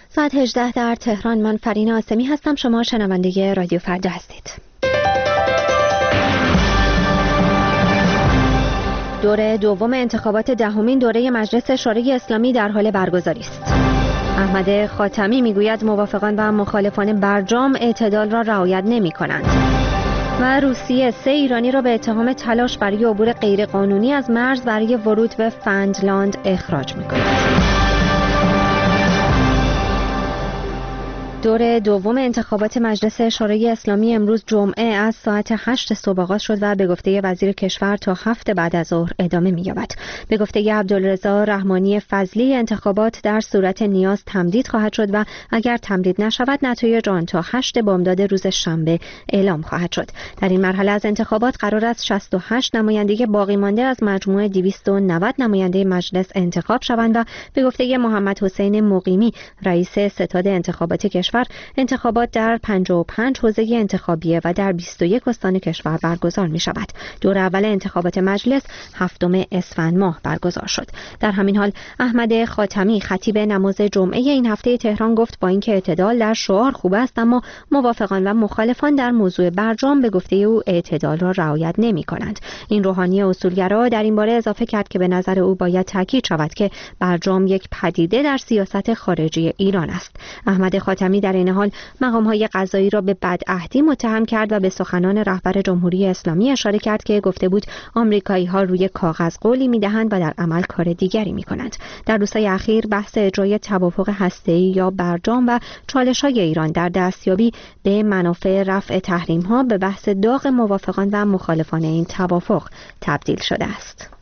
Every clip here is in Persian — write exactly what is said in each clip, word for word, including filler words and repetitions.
ساعت هجده در تهران. من فرین آسمی هستم. شما شنونده رادیو فردا هستید. دوره دوم انتخابات دهمین دوره مجلس شورای اسلامی در حال برگزاری است. احمد خاتمی میگوید موافقان و مخالفان برجام اعتدال را رعایت نمی کنند. و روسیه سه ایرانی را به اتهام تلاش برای عبور غیرقانونی از مرز برای ورود به فنلاند اخراج می کند. دور دوم انتخابات مجلس شورای اسلامی امروز جمعه از ساعت هشت صبح آغاز شد و به گفته وزیر کشور تا هفت بعد از ظهر ادامه می‌یابد. به گفته عبدالرضا رحمانی فضلی انتخابات در صورت نیاز تمدید خواهد شد و اگر تمدید نشود نتایج آن تا هشت بامداد روز شنبه اعلام خواهد شد. در این مرحله از انتخابات قرار است شصت و هشت نماینده باقی مانده از مجموع دویست و نود نماینده مجلس انتخاب شوند و به گفته محمد حسین مقیمی رئیس ستاد انتخابات کشور انتخابات در پنجاه و پنج حوزه انتخابیه و در بیست و یک استان کشور برگزار می شود. دور اول انتخابات مجلس هفتم اسفند ماه برگزار شد. در همین حال احمد خاتمی خطیب نماز جمعه این هفته تهران گفت با اینکه اعتدال در شعار خوب است اما موافقان و مخالفان در موضوع برجام به گفته او اعتدال را رعایت نمی کنند. این روحانی اصولگرا در این باره اضافه کرد که به نظر او باید تاکید شود که برجام یک پدیده در سیاست خارجی ایران است. احمد خاتمی در این حال مقام‌های قضایی را به بدعهدی متهم کرد و به سخنان رهبر جمهوری اسلامی اشاره کرد که گفته بود آمریکایی‌ها روی کاغذ قولی می‌دهند و در عمل کار دیگری می‌کنند. در روزهای اخیر بحث اجرای توافق هسته‌ای یا برجام و چالش‌های ایران در دستیابی به منافع رفع تحریم‌ها به بحث داغ موافقان و مخالفان این توافق تبدیل شده است.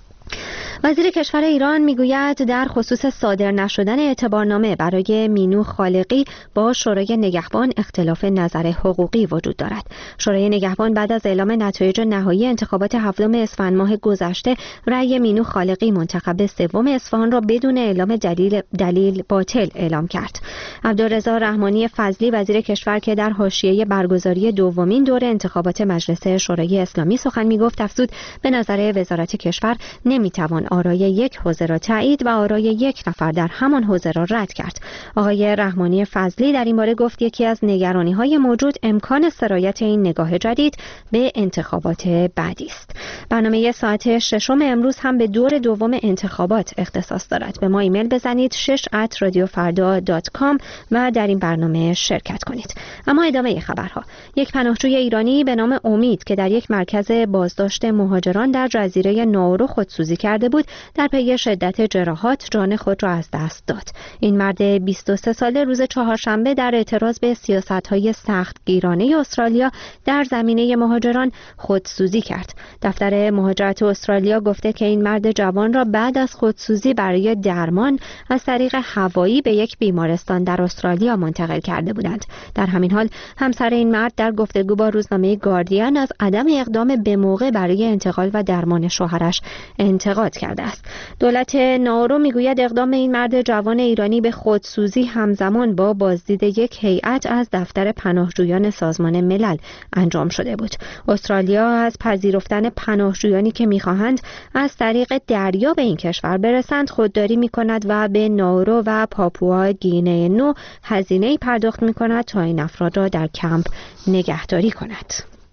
وزیر کشور ایران میگوید در خصوص صادر نشدن اعتبارنامه برای مینو خالقی با شورای نگهبان اختلاف نظر حقوقی وجود دارد. شورای نگهبان بعد از اعلام نتایج نهایی انتخابات هفتم اسفند ماه گذشته رأی مینو خالقی منتخب سوم اصفهان را بدون اعلام دلیل دلیل باطل اعلام کرد. عبدالرضا رحمانی فضلی وزیر کشور که در حاشیه برگزاری دومین دور انتخابات مجلس شورای اسلامی سخن میگفت افزود به نظر وزارت کشور نمیتوان آرای یک حوزه را تایید و آرای یک نفر در همان حوزه را رد کرد. آقای رحمانی فضلی در این باره گفت یکی از نگرانی‌های موجود امکان سرایت این نگاه جدید به انتخابات بعدی است. برنامه ساعت ششم امروز هم به دور دوم انتخابات اختصاص دارد. به ما ایمیل بزنید شش ات رادیو فردا دات کام و در این برنامه شرکت کنید. اما ادامه خبرها. یک پناهجوی ایرانی به نام امید که در یک مرکز بازداشت مهاجران در جزیره ناورو خودسوزی کرده بود در پی شدت جراحات جان خود را از دست داد. این مرد بیست و سه ساله روز چهارشنبه در اعتراض به سیاست‌های سختگیرانه استرالیا در زمینه مهاجران خودسوزی کرد. دفتر مهاجرت استرالیا گفته که این مرد جوان را بعد از خودسوزی برای درمان از طریق هوایی به یک بیمارستان در استرالیا منتقل کرده بودند. در همین حال همسر این مرد در گفتگو با روزنامه گاردین از عدم اقدام به موقع برای انتقال و درمان شوهرش انتقاد کرده است. دولت ناورو میگوید اقدام این مرد جوان ایرانی به خودسوزی همزمان با بازدید یک هیئت از دفتر پناهجویان سازمان ملل انجام شده بود. استرالیا از پذیرفتن پناهجویانی که میخواهند از طریق دریا به این کشور برسند خودداری میکند و به ناورو و پاپوا گینه نو هزینه‌ای پرداخت میکند تا این افراد را در کمپ نگهداری کند.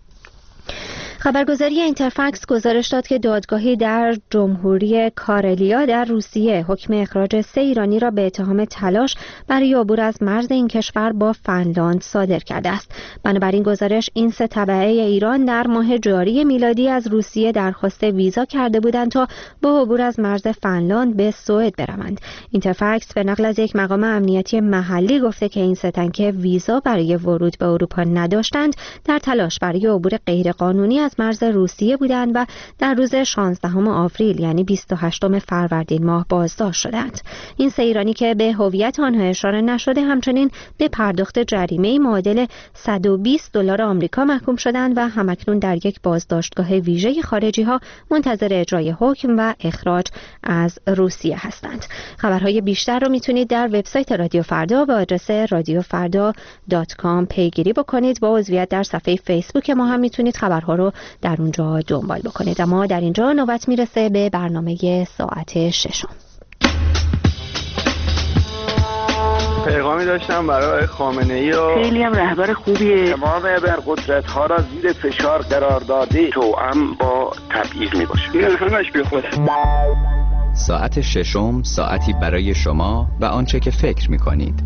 خبرگزاری اینترفکس گزارش داد که دادگاهی در جمهوری کارلیا در روسیه حکم اخراج سه ایرانی را به اتهام تلاش برای عبور از مرز این کشور با فنلاند صادر کرده است. بنابراین گزارش این سه تبعه ایران در ماه جاری میلادی از روسیه درخواست ویزا کرده بودند تا با عبور از مرز فنلاند به سوئد بروند. اینترفکس به نقل از یک مقام امنیتی محلی گفته که این سه تن که ویزا برای ورود به اروپا نداشتند در تلاش برای عبور غیرقانونی از مرز روسیه بودند و در روز شانزدهم آوریل یعنی بیست و هشتم فروردین ماه بازداشت شدند. این سه ایرانی که به هویت آنها اشاره نشده همچنین به پرداخت جریمه معادل صد و بیست دلار آمریکا محکوم شدند و همکنون در یک بازداشتگاه ویژه خارجی ها منتظر اجرای حکم و اخراج از روسیه هستند. خبرهای بیشتر رو میتونید در وبسایت رادیو فردا با آدرس رادیو فردا دات کام پیگیری بکنید. با عضویت در صفحه فیسبوک ما هم میتونید خبرها رو در اونجا دنبال بکنید. اما در اینجا نوبت میرسه به برنامه ساعت ششم. پیغامی داشتم برای خامنه‌ای و خیلی هم رهبر خوبیه. تمام ابرقدرت ها را زیر فشار قرار داده، توأم با تبعیض می باشه. این همش بی خوده. ساعت ششم، ساعتی برای شما و آنچه که فکر می کنید.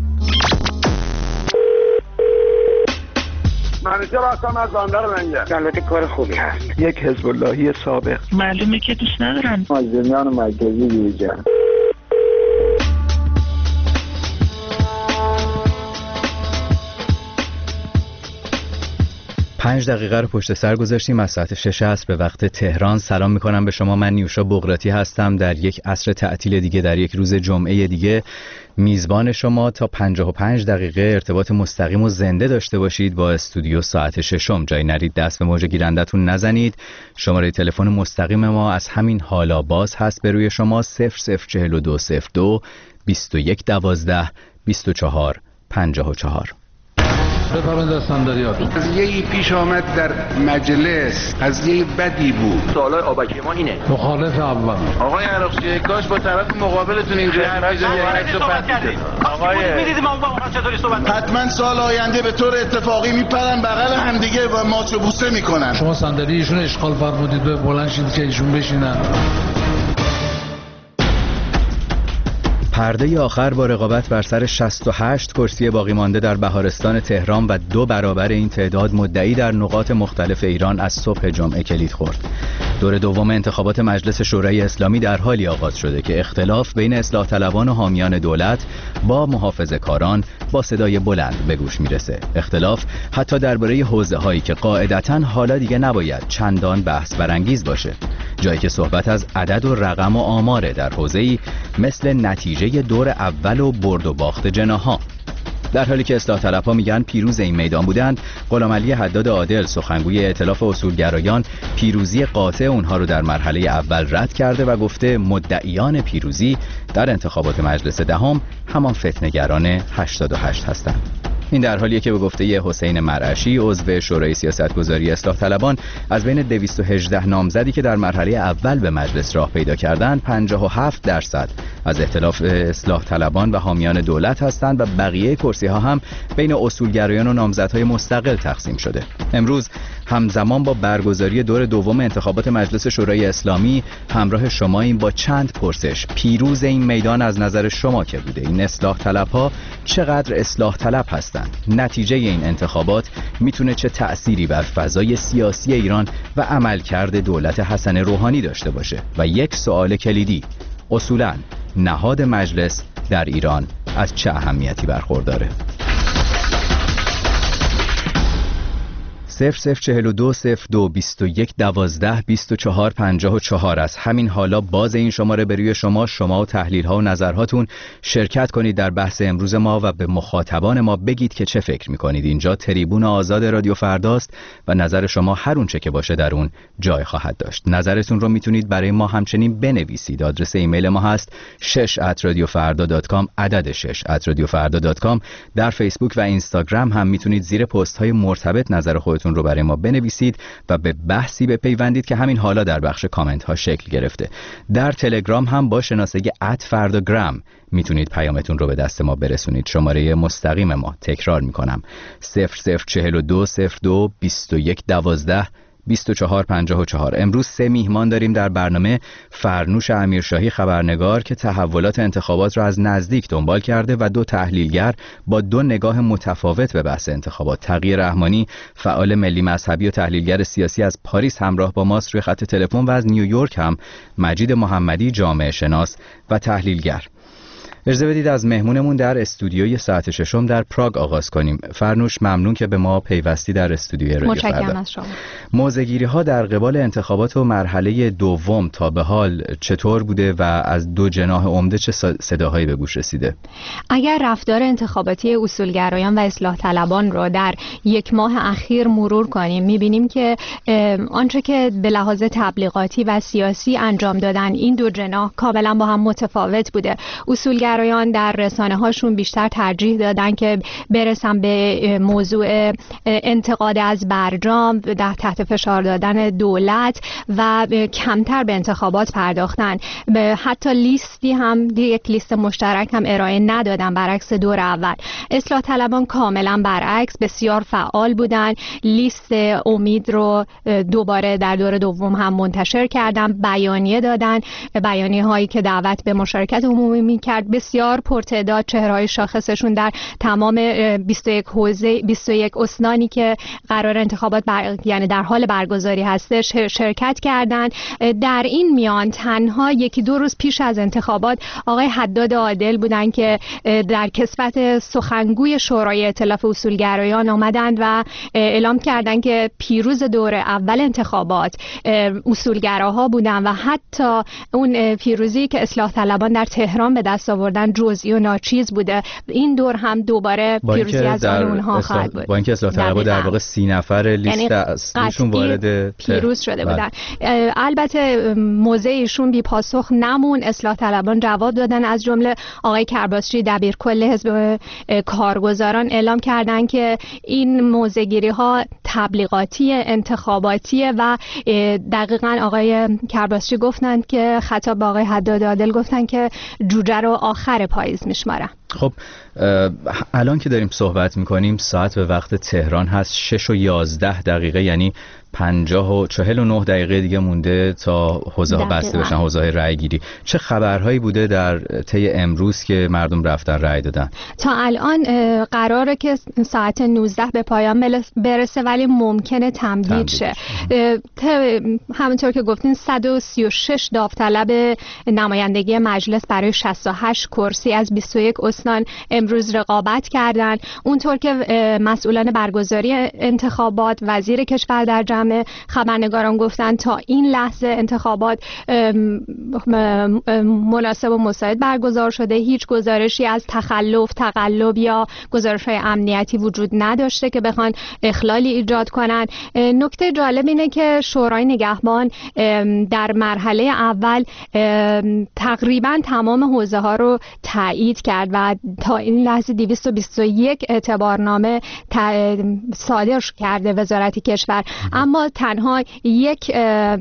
منیجر هستم از بندر لنگر. البته کار خوبی هست. یک حزب اللهی سابق. معلومه که دوست ندارم. مازنیان مرکزی بیرجان. پنج دقیقه رو پشت سر گذاشتیم از ساعت شش عصر به وقت تهران. سلام میکنم به شما. من نیوشا بغراتی هستم. در یک عصر تعطیل دیگه، در یک روز جمعه دیگه، میزبان شما تا پنجاه و پنج دقیقه ارتباط مستقیم و زنده داشته باشید با استودیو ساعت ششم. جای نرید، دست به موج گیرندتون نزنید. شماره تلفن مستقیم ما از همین حالا باز هست به روی شما صفر صفر چهل و دو صفر دو بیست و یک دوازده بیست و چهار پنجاه و چهار. بفرمایید دستانداریاتون. قضیه‌ای پیش آمد در مجلس، قضیه بدی بود. سوالای آبکی ما اینه. مخالف اول. آقای عراقچی، کاش با طرف مقابلتون اینجا حرف بزنید. آقای می‌دیدیم ما با چطوری صحبت. حتما سال آینده به طور اتفاقی میپرن بغل همدیگه و ماچ و بوسه میکنن. شما صندلی ایشون اشغال فرمودید، به بلند شید که ایشون بشینن. پرده آخر با رقابت بر سر شصت و هشت کرسی باقی مانده در بهارستان تهران و دو برابر این تعداد مدعی در نقاط مختلف ایران از صبح جمعه کلید خورد. دور دوم انتخابات مجلس شورای اسلامی در حالی آغاز شده که اختلاف بین اصلاح طلبان و حامیان دولت با محافظه‌کاران با صدای بلند به گوش میرسه. اختلاف حتی درباره حوزه هایی که قاعدتاً حالا دیگه نباید چندان بحث برانگیز باشه. جایی که صحبت از عدد و رقم و آماره در حوزه‌ای مثل نتیجه دور اول و برد و باخت جناح‌ها. در حالی که اصلاح طلب‌ها میگن پیروز این میدان بودند، غلامعلی حداد عادل سخنگوی ائتلاف اصولگرایان پیروزی قاطع اونها رو در مرحله اول رد کرده و گفته مدعیان پیروزی در انتخابات مجلس دهم همان فتنه‌گران هشتاد و هشت هستند. این در حالیه که به گفته حسین مرعشی عضو شورای سیاستگذاری اصلاح طلبان از بین دویست و هجده نامزدی که در مرحله اول به مجلس راه پیدا کردند پنجاه و هفت درصد از ائتلاف اصلاح طلبان و حامیان دولت هستند و بقیه کرسی ها هم بین اصولگرایان و نامزدهای مستقل تقسیم شده. امروز همزمان با برگزاری دور دوم انتخابات مجلس شورای اسلامی همراه شماییم با چند پرسش. پیروز این میدان از نظر شما که بوده؟ این اصلاح طلب‌ها چقدر اصلاح طلب هستند؟ نتیجه این انتخابات میتونه چه تأثیری بر فضای سیاسی ایران و عملکرد دولت حسن روحانی داشته باشه؟ و یک سوال کلیدی، اصولاً نهاد مجلس در ایران از چه اهمیتی برخورداره؟ صفر صفر چهل و دو صفر دو بیست و یک دوازده بیست و چهار پنجاه و چهار. از همین حالا باز این شماره به روی شما شما و تحلیل ها و نظرهاتون شرکت کنید در بحث امروز ما و به مخاطبان ما بگید که چه فکر میکنید. اینجا تریبون آزاد رادیو فرداست و نظر شما هر اون چه که باشه در اون جای خواهد داشت. نظرتون رو میتونید برای ما همچنین بنویسید. آدرس ایمیل ما هست شش ات رادیو فردا دات کام، عدد شش ات رادیو فردا دات کام. در فیسبوک و اینستاگرام هم میتونید زیر پست های مرتبط نظر خودتون رو برای ما بنویسید و به بحثی بپیوندید که همین حالا در بخش کامنت ها شکل گرفته. در تلگرام هم با شناسه ات فرداگرام میتونید پیامتون رو به دست ما برسونید. شماره مستقیم ما، تکرار میکنم، صفر صفر چهل و دو صفر دو بیست و یک دوازده بیست و چهار پنجاه و چهار. امروز سه میهمان داریم در برنامه. فرنوش امیرشاهی خبرنگار که تحولات انتخابات را از نزدیک دنبال کرده و دو تحلیلگر با دو نگاه متفاوت به بحث انتخابات. تقی رحمانی فعال ملی مذهبی و تحلیلگر سیاسی از پاریس همراه با ماست روی خط تلفن و از نیویورک هم مجید محمدی جامعه شناس و تحلیلگر. اجازه بدید از مهمونمون در استودیوی ساعت ششم در پراگ آغاز کنیم. فرنوش، ممنون که به ما پیوستی در استودیوی رادیو فردا. متشکرم از شما. موضع‌گیری ها در قبال انتخابات و مرحله دوم تا به حال چطور بوده و از دو جناح عمده چه صداهایی به گوش رسیده؟ اگر رفتار انتخاباتی اصولگرایان و اصلاح طلبان را در یک ماه اخیر مرور کنیم می‌بینیم که آنچه که به لحاظ تبلیغاتی و سیاسی انجام دادن این دو جناح کاملا با هم متفاوت بوده. اصولگرایان اصولگرایان در رسانه هاشون بیشتر ترجیح دادن که برسن به موضوع انتقاد از برجام، در تحت فشار دادن دولت و کمتر به انتخابات پرداختن. حتی لیستی هم، یک لیست مشترک هم ارائه ندادن برعکس دور اول. اصلاح طلبان کاملا برعکس بسیار فعال بودن، لیست امید رو دوباره در دور دوم هم منتشر کردن، بیانیه دادن، بیانیه هایی که دعوت به مشارکت عمومی میکرد. بسیار پرتعداد چهره‌های شاخصشون در تمام بیست و یک حوزه بیست و یک استانی که قرار انتخابات بر... یعنی در حال برگزاری هستش شرکت کردند. در این میان تنها یکی دو روز پیش از انتخابات آقای حداد عادل بودند که در کسبت سخنگوی شورای ائتلاف اصولگرایان آمدند و اعلام کردند که پیروز دور اول انتخابات اصولگراها بودند و حتی اون پیروزی که اصلاح طلبان در تهران به دست آوردن جزئی و ناچیز بوده. این دور هم دوباره پیروزی از آن اونها خواهد بود. با اینکه اصلاح طلبان در واقع سی نفر لیست اصلیشون وارد پیروز شده بودن. البته موضع ایشون بی پاسخ نمون. اصلاح طلبان جواب دادن، از جمله آقای کرباسچی دبیرکل حزب کارگزاران اعلام کردن که این موضع‌گیری ها تبلیغاتی انتخاباتیه و دقیقاً آقای کرباسچی گفتند که خطاب به آقای حداد عادل گفتن که جوجه رو آخر پاییز میشمارن. خب الان که داریم صحبت میکنیم ساعت به وقت تهران هست شش و یازده دقیقه، یعنی پنجاه و چهل و نه دقیقه دیگه مونده تا حوزه ها بسته بشن، حوزه های رأی گیری. چه خبرهایی بوده در طی امروز که مردم رفتن رأی دادن؟ تا الان قراره که ساعت نوزده به پایان برسه ولی ممکنه تمدید شه. همونطور که گفتین صد و سی و شش داوطلب نمایندگی مجلس برای شصت و هشت کرسی از بیست و یک استان امروز رقابت کردن. اونطور که مسئولان برگزاری انتخابات، وزیر کشور در جمع خبرنگاران گفتن تا این لحظه انتخابات مناسب و مساعد برگزار شده. هیچ گزارشی از تخلف، تقلب یا گزارش‌های امنیتی وجود نداشته که بخوان اخلالی ایجاد کنن. نکته جالب اینه که شورای نگهبان در مرحله اول تقریبا تمام حوزه ها رو تایید کرد و تا این لحظه دویست و بیست و یک اعتبارنامه صادر کرده وزارت کشور، اما تنها یک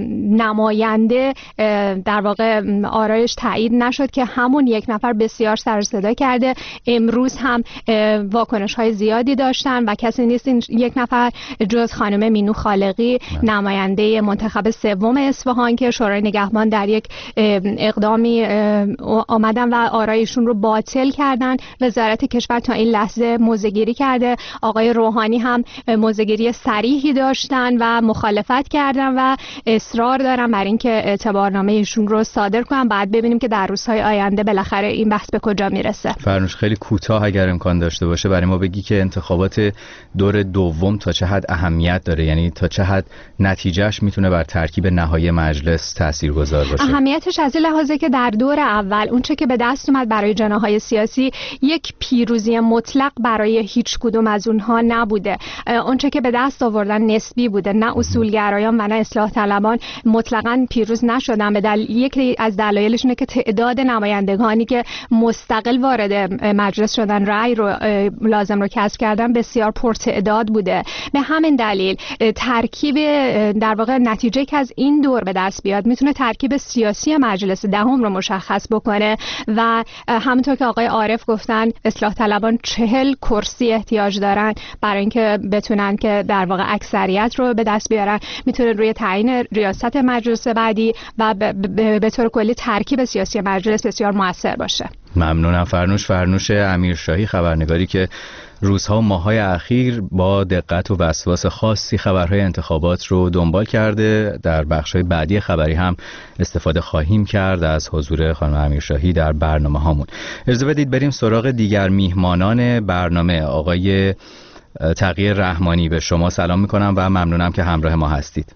نماینده در واقع آرایش تایید نشد که همون یک نفر بسیار سر و صدا کرده. امروز هم واکنش های زیادی داشتن و کسی نیست این یک نفر جز خانم مینو خالقی نماینده منتخب سوم اصفهان که شورای نگهبان در یک اقدامی آمدن و آرایشون رو باطل کردن. وزارت کشور تا این لحظه موضع‌گیری کرده. آقای روحانی هم موضع‌گیری صریحی داشتن و مخالفت کردن و اصرار دارن بر اینکه اعتبارنامه ایشون رو صادر کنن. بعد ببینیم که در روزهای آینده بالاخره این بحث به کجا میرسه. فرنوش خیلی کوتاه اگر امکان داشته باشه برای ما بگی که انتخابات دور دوم تا چه حد اهمیت داره، یعنی تا چه حد نتیجهش میتونه بر ترکیب نهایی مجلس تاثیرگذار باشه. اهمیتش از این لحاظه که در دور اول اونچه که به دست اومد برای جناح‌های سیاسی یک پیروزی مطلق برای هیچ کدوم از اونها نبوده. اونچه که به دست آوردن نسبی بوده. نه اصولگرایان و نه اصلاح طلبان مطلقاً پیروز نشدن. به دلیل یکی از دلایلش اینه که تعداد نمایندگانی که مستقل وارد مجلس شدن، رأی رو لازم رو کسب کردن بسیار پرتعداد بوده. به همین دلیل ترکیب در واقع نتیجه که از این دور به دست بیاد میتونه ترکیب سیاسی مجلس دهم رو مشخص بکنه و همونطور که آقای عارف گفتن اصلاح طلبان چهل کرسی احتیاج دارن برای اینکه بتونن که در واقع اکثریت رو به دست بیارن. میتونه روی تعیین ریاست مجلس بعدی و به طور کلی ترکیب سیاسی مجلس بسیار موثر باشه. ممنونم. فرنوش فرنوش امیرشاهی، خبرنگاری که روزها و ماه‌های اخیر با دقت و وسواس خاصی خبرهای انتخابات رو دنبال کرده. در بخش‌های بعدی خبری هم استفاده خواهیم کرد از حضور خانم امیرشاهی در برنامه هامون. اجازه بدید بریم سراغ دیگر میهمانان برنامه. آقای تقی رحمانی، به شما سلام میکنم و ممنونم که همراه ما هستید.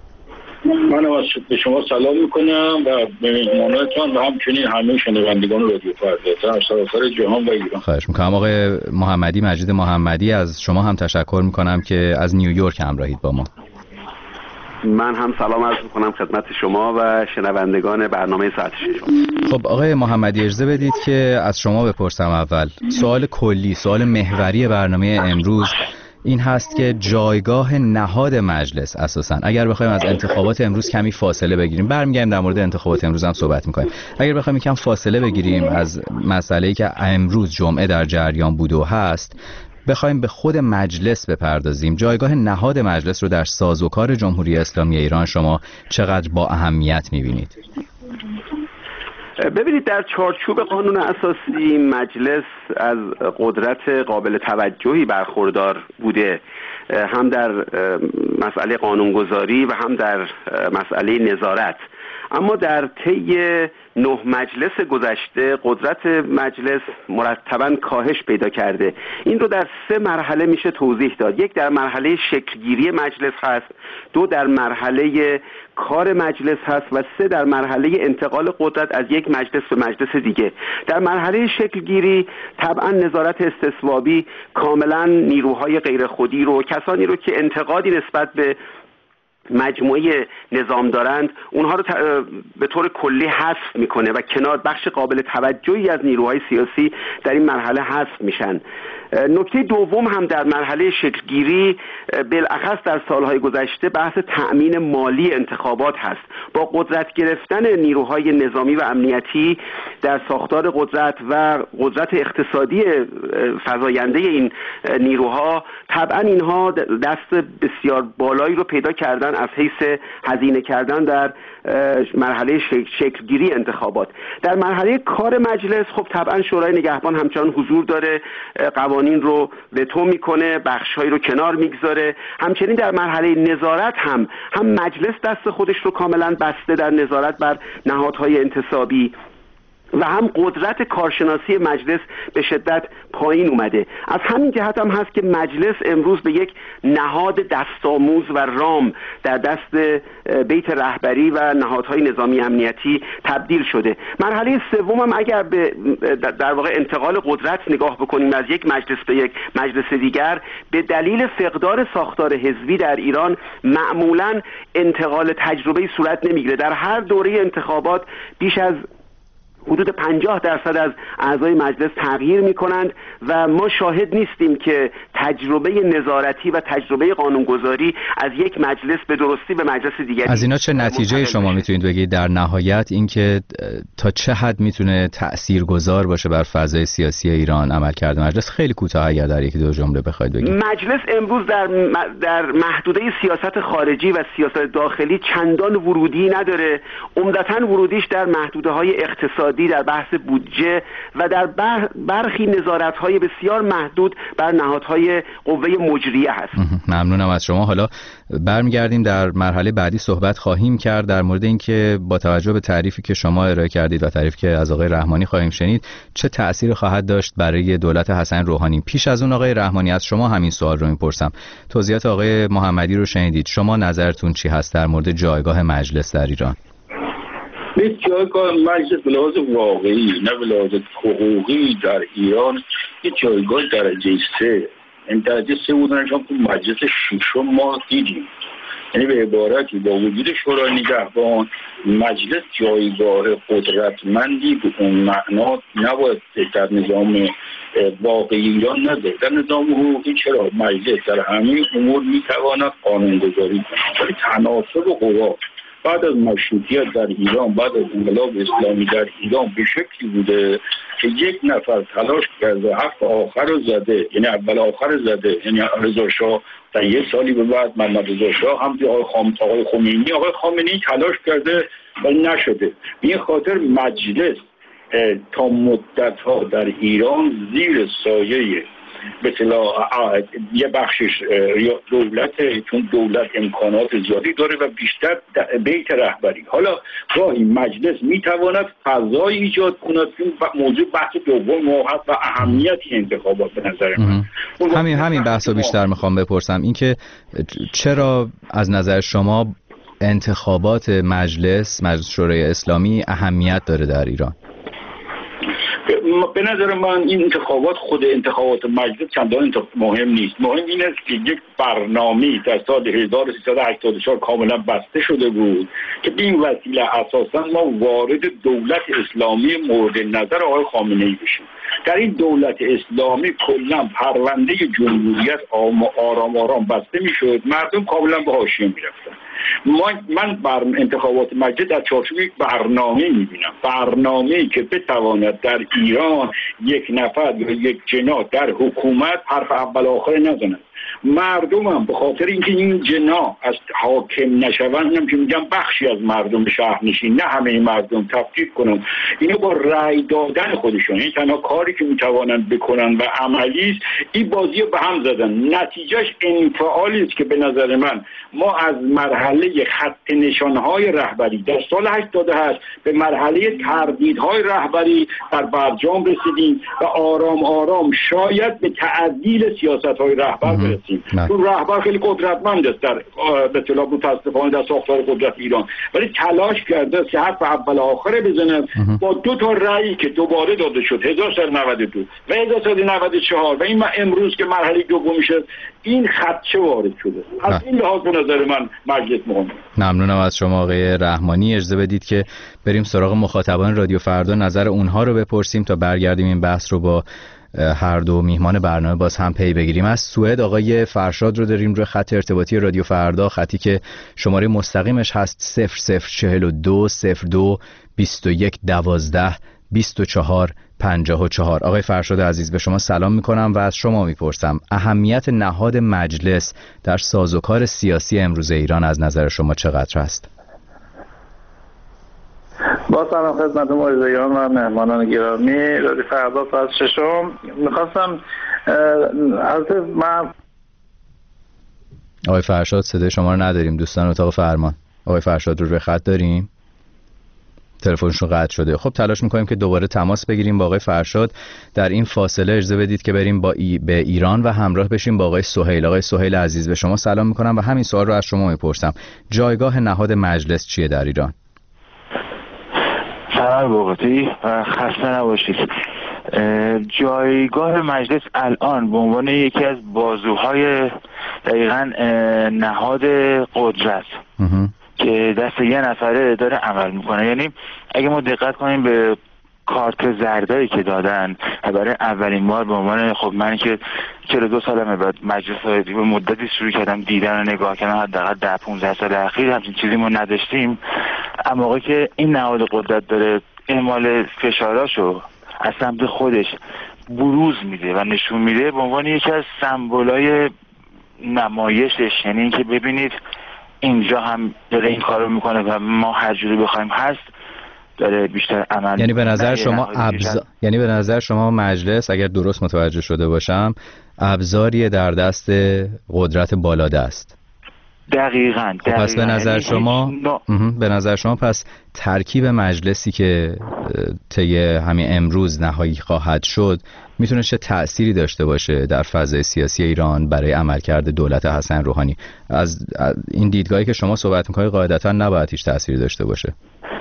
من به شما سلام میکنم و به مهمانانتان و همچنین همه شنوندگان رادیو فردا در سراسر جهان و ایران. خواهش میکنم. آقای محمدی، مجید محمدی، از شما هم تشکر میکنم که از نیویورک همراهید با ما. من هم سلام عرض میکنم خدمت شما و شنوندگان برنامه ساعت ششم. خب آقای محمدی اجازه بدید که از شما بپرسم. اول سوال کلی، سوال محوری برنامه امروز این هست که جایگاه نهاد مجلس اساساً، اگر بخوایم از انتخابات امروز کمی فاصله بگیریم، برمیگردیم در مورد انتخابات امروز هم صحبت میکنیم، اگر بخوایم کم فاصله بگیریم از مسئله‌ای که امروز جمعه در جریان بود و هست، بخوایم به خود مجلس بپردازیم، جایگاه نهاد مجلس رو در سازوکار جمهوری اسلامی ایران شما چقدر با اهمیت میبینید؟ ببینید، در چارچوب قانون اساسی مجلس از قدرت قابل توجهی برخوردار بوده، هم در مسئله قانونگذاری و هم در مسئله نظارت. اما در طی نه مجلس گذشته قدرت مجلس مرتباً کاهش پیدا کرده. این رو در سه مرحله میشه توضیح داد. یک در مرحله شکلگیری مجلس هست، دو در مرحله کار مجلس هست و سه در مرحله انتقال قدرت از یک مجلس به مجلس دیگه. در مرحله شکلگیری طبعا نظارت استصوابی کاملا نیروهای غیر خودی رو، کسانی رو که انتقادی نسبت به مجموعه نظام دارند، اونها رو به طور کلی حذف میکنه و کنار بخش قابل توجهی از نیروهای سیاسی در این مرحله حذف میشن. نکته دوم هم در مرحله شکلگیری بالاخص در سالهای گذشته بحث تأمین مالی انتخابات هست. با قدرت گرفتن نیروهای نظامی و امنیتی در ساختار قدرت و قدرت اقتصادی فزاینده این نیروها، طبعا اینها دست بسیار بالایی رو پیدا کردن از حیث هزینه کردن در مرحله شکلگیری انتخابات. در مرحله کار مجلس خب طبعا شورای نگهبان همچنان حضور داره، قوانین رو وتو میکنه، بخشهایی رو کنار میگذاره. همچنین در مرحله نظارت هم هم مجلس دست خودش رو کاملا بسته در نظارت بر نهادهای انتصابی و هم قدرت کارشناسی مجلس به شدت پایین اومده. از همین جهت هم هست که مجلس امروز به یک نهاد دستآموز و رام در دست بیت رهبری و نهادهای نظامی امنیتی تبدیل شده. مرحله سوم هم اگر به در واقع انتقال قدرت نگاه بکنیم از یک مجلس به یک مجلس دیگر، به دلیل فقدار ساختار حزبی در ایران معمولاً انتقال تجربه صورت نمیگیره. در هر دوره انتخابات بیش از حدود پنجاه درصد از اعضای مجلس تغییر می کنند و ما شاهد نیستیم که تجربه نظارتی و تجربه قانونگذاری از یک مجلس به درستی به مجلس دیگری. از اینا چه نتیجه شما میتونید بگید در نهایت، اینکه تا چه حد میتونه تاثیرگذار باشه بر فضای سیاسی ایران عملکرد مجلس؟ خیلی کوتاه اگر در یکی دو جمله بخواید بگید. مجلس امروز در در محدوده سیاست خارجی و سیاست داخلی چندان ورودی نداره. عمدتاً ورودیش در محدوده‌های اقتصادی، در بحث بودجه و در برخی نظارت‌های بسیار محدود بر نهادهای قوه مجریه هست. ممنونم از شما. حالا برمیگردیم در مرحله بعدی صحبت خواهیم کرد در مورد اینکه با توجه به تعریفی که شما ارائه کردید و تعریفی که از آقای رحمانی خواهیم شنید چه تأثیری خواهد داشت برای دولت حسن روحانی. پیش از اون آقای رحمانی از شما همین سوال رو میپرسم. توضیحات آقای محمدی رو شنیدید، شما نظرتون چی هست در مورد جایگاه مجلس در ایران؟ به جایگاه مجلس به لحاظ واقعی نه به لحاظ حقوقی در ایران یه جایگاه درجه سه، این درجه سه بودنش هم تو مجلس ششم ما دیدیم. یعنی به عبارتی با وجود شورای نگهبان مجلس جایگاه قدرتمندی به اون معنا نباید در نظام واقعی ایران نداره. در نظام حقوقی چرا مجلس در همه امور میتواند قانونگذاری کند، ولی تناسب قوا بعد از مشروطیت در ایران، بعد از انقلاب اسلامی در ایران به شکلی بوده که یک نفر تلاش کرده حرف آخر رو زده، یعنی اول آخر زده، یعنی رضا شاه در یک سالی به بعد محمد رضا شاه هم آقای خمینی آقای خامنه‌ای تلاش کرده ولی نشده. به این خاطر مجلس تا مدت‌ها در ایران زیر سایه به اصطلاح یه بخشش یا دولت، چون دولت امکانات زیادی داره و بیشتر بیت رهبری. حالا گاهی مجلس میتواند فضای ایجاد کند که موضوع بحث دوم موقت و اهمیتی انتخابات به نظر من. همین همین بحثو بیشتر میخوام بپرسم، اینکه چرا از نظر شما انتخابات مجلس مجلس شورای اسلامی اهمیت داره در ایران؟ به نظر من این انتخابات خود انتخابات مجلس چندان مهم نیست. مهم این است که یک برنامه‌ای در سال هزار و سیصد و هشتاد و چهار کاملا بسته شده بود که به این وسیله اساسا ما وارد دولت اسلامی مورد نظر آقای خامنه‌ای بشیم. در این دولت اسلامی کلا پرونده جمهوریت آرام آرام بسته میشد، مردم کاملا به حاشیه میرفتن. من بر انتخابات مجلس در چارچوب یک برنامه میبینم، برنامه‌ای که بتواند در ایران یک نفر یا یک جناح در حکومت حرف اول آخر نزنند. مردم هم به خاطر اینکه این جناح از حاکم نشوند، هم که میگم بخشی از مردم شهرنشین، نه همه مردم، تفکیک کنن، اینو با رأی دادن خودشون، این تنها کاری که میتوانند بکنن و عملی است. این بازی رو به هم زدن، نتیجهش انفعالی است که به نظر من ما از مرحله خط نشانهای رهبری در سال هشتاد و هشت به مرحله تردیدهای رهبری در برجام رسیدیم و آرام آرام شاید به تعدیل سیاست‌های رهبر برسیم. چون رهبر خیلی قدرتمند است در به اصطلاح متاسفانه در ساختار قدرت ایران، ولی تلاش کرده که حرف اول آخره بزنه با دو تا رأی که دوباره داده شد، هزار و سیصد و نود و دو و هزار و سیصد و نود و چهار و این امروز که مرحله دوم میشه، این خدشه وارد شده. از این لحاظ به نظر من مجلس مهمه. ممنونم از شما آقای رحمانی. اجازه بدید که بریم سراغ مخاطبان رادیو فردا، نظر اونها رو بپرسیم تا برگردیم این بحث رو با هر دو میهمان برنامه باز هم پی بگیریم. از سوئد آقای فرشاد رو داریم روی خط ارتباطی رادیو فردا، خطی که شماره مستقیمش هست صفر صفر چهل و دو صفر دو بیست و یک دوازده بیست و چهار پنجاه و چهار. آقای فرشاد عزیز، به شما سلام میکنم و از شما میپرسم اهمیت نهاد مجلس در سازوکار سیاسی امروز ایران از نظر شما چقدر است؟ با سلام خدمت مجریان و مهمانان گرامی رادیو فردا ساعت ششم. میخواستم از من آقای فرشاد صدای شما رو نداریم دوستان اتاق فرمان. آقای فرشاد رو روی خط داریم؟ تلفنشون قطع شده. خب تلاش میکنیم که دوباره تماس بگیریم با آقای فرشاد. در این فاصله اجازه بدید که بریم با ای... به ایران و همراه بشیم با آقای سهیل. آقای سهیل عزیز، به شما سلام میکنم و همین سوال رو از شما میپرسم. جایگاه نهاد مجلس چیه در ایران؟ سلام بوقتی و خسته نباشید. جایگاه مجلس الان به عنوان یکی از بازوهای دقیقاً نهاد قدرت که دست یه نفره داره عمل میکنه. یعنی اگه ما دقت کنیم به کارت زردایی که دادن برای اولین بار به عنوان، خب من که چهل و دو سالمه بعد مجلس به مدتی شروع کردم دیدن و نگاه کردن، حداقل ده پانزده سال اخیر همچین چیزی ما نداشتیم. اما موقعی که این نهاد قدرت داره اعمال فشاراشو از سمت خودش بروز میده و نشون میده به عنوان یکی از سمبولای نمایشش، یعنی اینکه ببینید اینجا هم داره این کارو میکنه و ما هر جوری بخوایم هست داره بیشتر عمل. یعنی به نظر شما ابز... یعنی به نظر شما مجلس، اگر درست متوجه شده باشم، ابزاری در دست قدرت بالادست. دقیقاً. خب پس به نظر شما به نظر شما پس ترکیب مجلسی که طی همین امروز نهایی خواهد شد میتونه چه تأثیری داشته باشه در فضای سیاسی ایران برای عملکرد دولت حسن روحانی؟ از این دیدگاهی که شما صحبت می‌کنید قاعدتاً نباید هیچ تأثیری داشته باشه.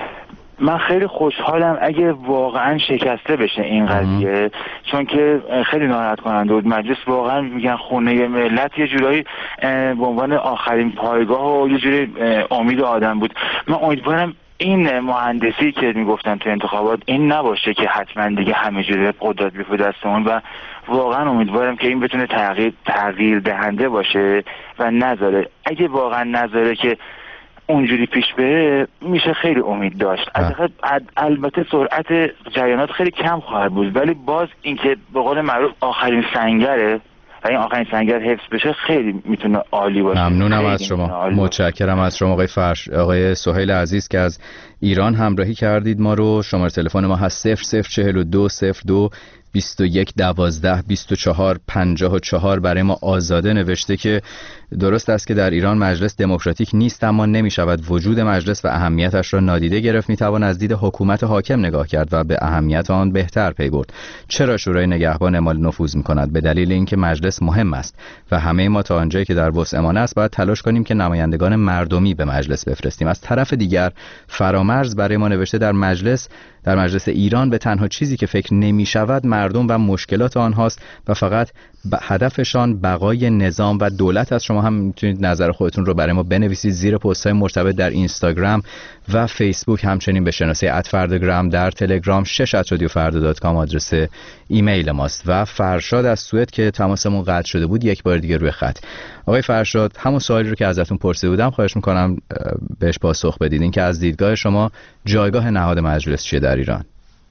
من خیلی خوشحالم اگه واقعا شکسته بشه این قضیه، چون که خیلی ناراحت کننده بود. مجلس واقعا میگن خونه ملت یه جورایی به عنوان آخرین پایگاه و یه جوری امید آدم بود. من امیدوارم این مهندسی که میگفتن تو انتخابات این نباشه که حتما دیگه همه جوری قدرت بیفته دستمون، و واقعا امیدوارم که این بتونه تغییر تغییر دهنده باشه و نذاره. اگه واقعا نذاره که اونجوری پیش بره میشه خیلی امید داشت. البته سرعت جریانات خیلی کم خواهد بود، ولی باز اینکه به قول معروف آخرین سنگره و این آخرین سنگر حفظ بشه خیلی میتونه عالی باشه. ممنونم از شما، متشکرم از شما آقای فرش آقای سهیل عزیز که از ایران همراهی کردید ما رو. شماره تلفن ما هست صفر صفر چهل و دو صفر دو بیست و یک دوازده بیست و چهار پنجاه و چهار. برای ما آزاده نوشته که درست است که در ایران مجلس دموکراتیک نیست، اما نمی شود وجود مجلس و اهمیتش را نادیده گرفت. می توان از دید حکومت حاکم نگاه کرد و به اهمیت آن بهتر پی برد. چرا شورای نگهبان اعمال نفوذ می کند؟ به دلیل اینکه مجلس مهم است و همه ما تا آنجایی که در وسعمان است باید تلاش کنیم که نمایندگان مردمی به مجلس بفرستیم. از طرف دیگر فرامرز برای ما نوشته در مجلس در مجلس ایران به تنها چیزی که فکر نمی شود مردم و مشکلات آنهاست و فقط هدفشان بقای نظام و دولت است. شما هم میتونید نظر خودتون رو برای ما بنویسید زیر پست‌های مرتبط در اینستاگرام و فیسبوک، همچنین به شناسه ات فرداگرام، در تلگرام شش ات رادیو فردا دات کام آدرس ایمیل ماست. و فرشاد از سوئد که تماسمون قطع شده بود یک بار دیگه روی خط. آقای فرشاد، همون سوالی رو که ازتون پرسیده بودم خواهش میکنم بهش پاسخ بدید، این که از دیدگاه شما جایگاه نهاد مجلس چیه در ایران؟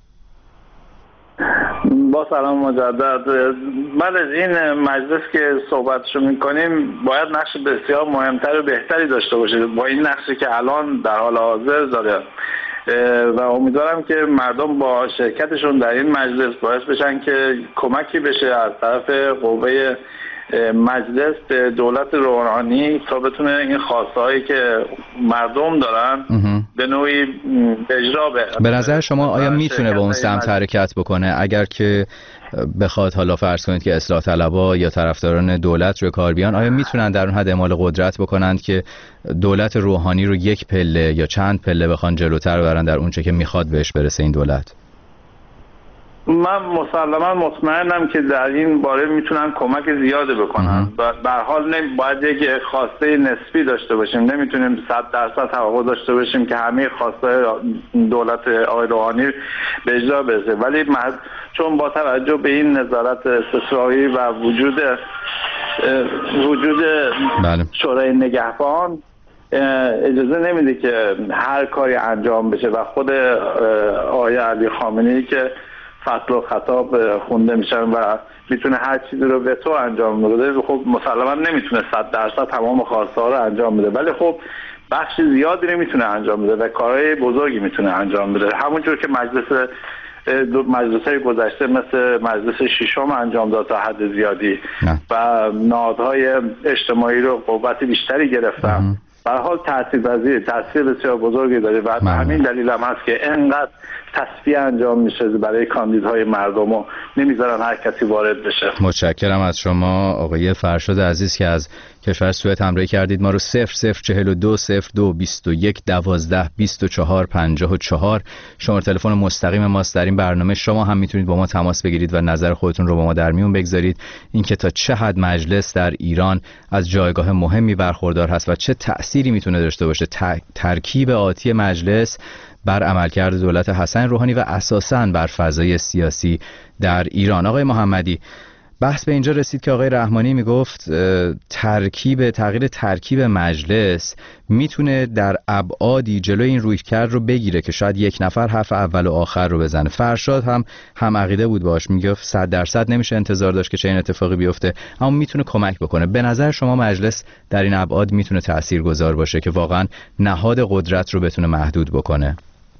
با سلام مجدد. بعد از این مجلس که صحبتشو میکنیم باید نقش بسیار مهمتر و بهتری داشته باشه با این نقشی که الان در حال حاضر داره و امیدوارم که مردم با شرکتشون در این مجلس باعث بشن که کمکی بشه از طرف قوه مجلس به دولت روحانی تا بتونه این خواسته هایی که مردم دارن به نوعی اجرا بشه. به نظر شما آیا میتونه به اون سمت حرکت بکنه اگر که بخواد حالا فرض کنید که اصلاح طلبها یا طرفداران دولت روی کار بیان، آیا میتونن در اون حد اعمال قدرت بکنند که دولت روحانی رو یک پله یا چند پله بخوان جلوتر ببرن در اونچه که میخواد بهش برسه این دولت؟ من مسلما مطمئنم که در این باره میتونن کمک زیاده بکنن. به هر حال باید یک خواسته نسبی داشته باشیم، نمیتونیم صد درصد توقع داشته باشیم که همه خواسته دولت آقای روحانی به اجرا برسه، ولی چون با توجه به این نظارت استثنایی و وجود وجود بله. شورای نگهبان اجازه نمیده که هر کاری انجام بشه و خود آقای علی خامنه‌ای که فتوا و خطاب خونده میشن و میتونه هر چیزی رو به تو انجام بده، خب مسلما نمیتونه صد درصد تمام خواسته ها رو انجام بده، ولی خب بخش زیادی رو میتونه انجام بده و کارهای بزرگی میتونه انجام بده. همونجور که مجلس مجلس‌های گذشته مثل مجلس ششم انجام داد تا حد زیادی نه. و نهادهای اجتماعی رو قوت بیشتری گرفتن. به هر حال تاثیرپذیر تاثیر بسیار بزرگی داره و به همین دلیل هم هست که انقدر تصفیه انجام میشه برای کاندیدهای مردم و نمیذارن هر کسی وارد بشه. متشکرم از شما آقای فرشاد عزیز که از کشور سوئد همراهی کردید ما رو. صفر صفر چهل و دو صفر دو بیست و یک دوازده بیست و چهار پنجاه و چهار شماره تلفن مستقیم ماست در این برنامه. شما هم میتونید با ما تماس بگیرید و نظر خودتون رو با ما در میون بگذارید، اینکه تا چه حد مجلس در ایران از جایگاه مهمی برخوردار هست و چه تأثیری میتونه داشته باشه ترکیب آتی مجلس بر عملکرد دولت حسن روحانی و اساساً بر فضای سیاسی در ایران. آقای محمدی، بحث به اینجا رسید که آقای رحمانی میگفت ترکیب تغییر ترکیب مجلس میتونه در ابعادی جلوی این رویکرد رو بگیره که شاید یک نفر حرف اول و آخر رو بزنه. فرشاد هم هم عقیده بود باش، میگفت صد درصد نمیشه انتظار داشت که چه این اتفاقی بیفته، اما میتونه کمک بکنه. به نظر شما مجلس در این ابعاد میتونه تاثیرگذار باشه که واقعا نهاد قدرت رو بتونه محدود بکنه؟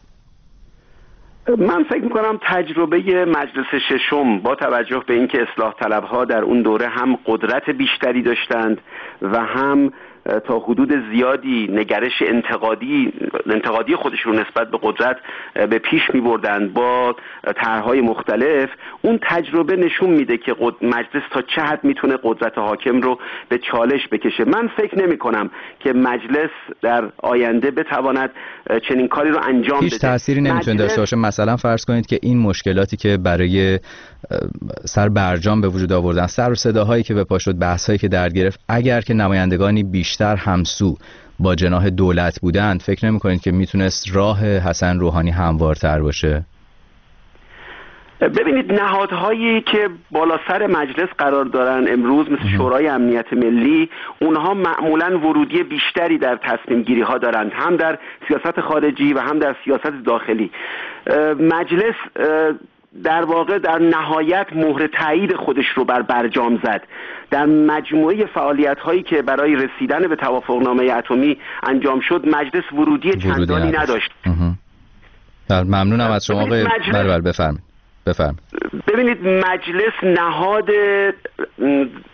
من فکر میکنم تجربه مجلس ششم با توجه به اینکه اصلاح طلبها در اون دوره هم قدرت بیشتری داشتند و هم تا حدود زیادی نگرش انتقادی انتقادی خودشون نسبت به قدرت به پیش می بردن با طرح‌های مختلف، اون تجربه نشون میده که مجلس تا چه حد میتونه قدرت حاکم رو به چالش بکشه. من فکر نمی کنم که مجلس در آینده بتواند چنین کاری رو انجام بده. هیچ تأثیری نمیتونه داشته باشه. مثلا فرض کنید که این مشکلاتی که برای سر برجام به وجود آوردن، سر و صداهایی که به پا شد، بحث‌هایی که درد گرفت، اگر که نمایندگانی بیشتر همسو با جناح دولت بودند، فکر نمی‌کنید که میتونست راه حسن روحانی هموارتر باشه؟ ببینید، نهادهایی که بالا سر مجلس قرار دارن امروز مثل شورای امنیت ملی، اونها معمولاً ورودی بیشتری در تصمیم گیری ها دارند، هم در سیاست خارجی و هم در سیاست داخلی. مجلس در واقع در نهایت مهر تایید خودش رو بر برجام زد. در مجموعه فعالیت هایی که برای رسیدن به توافقنامه اتمی انجام شد، مجلس ورودی چندانی نداشت. ممنونم از شما آقای بربر. بفرمایید. بفرمایید. ببینید، مجلس نهاد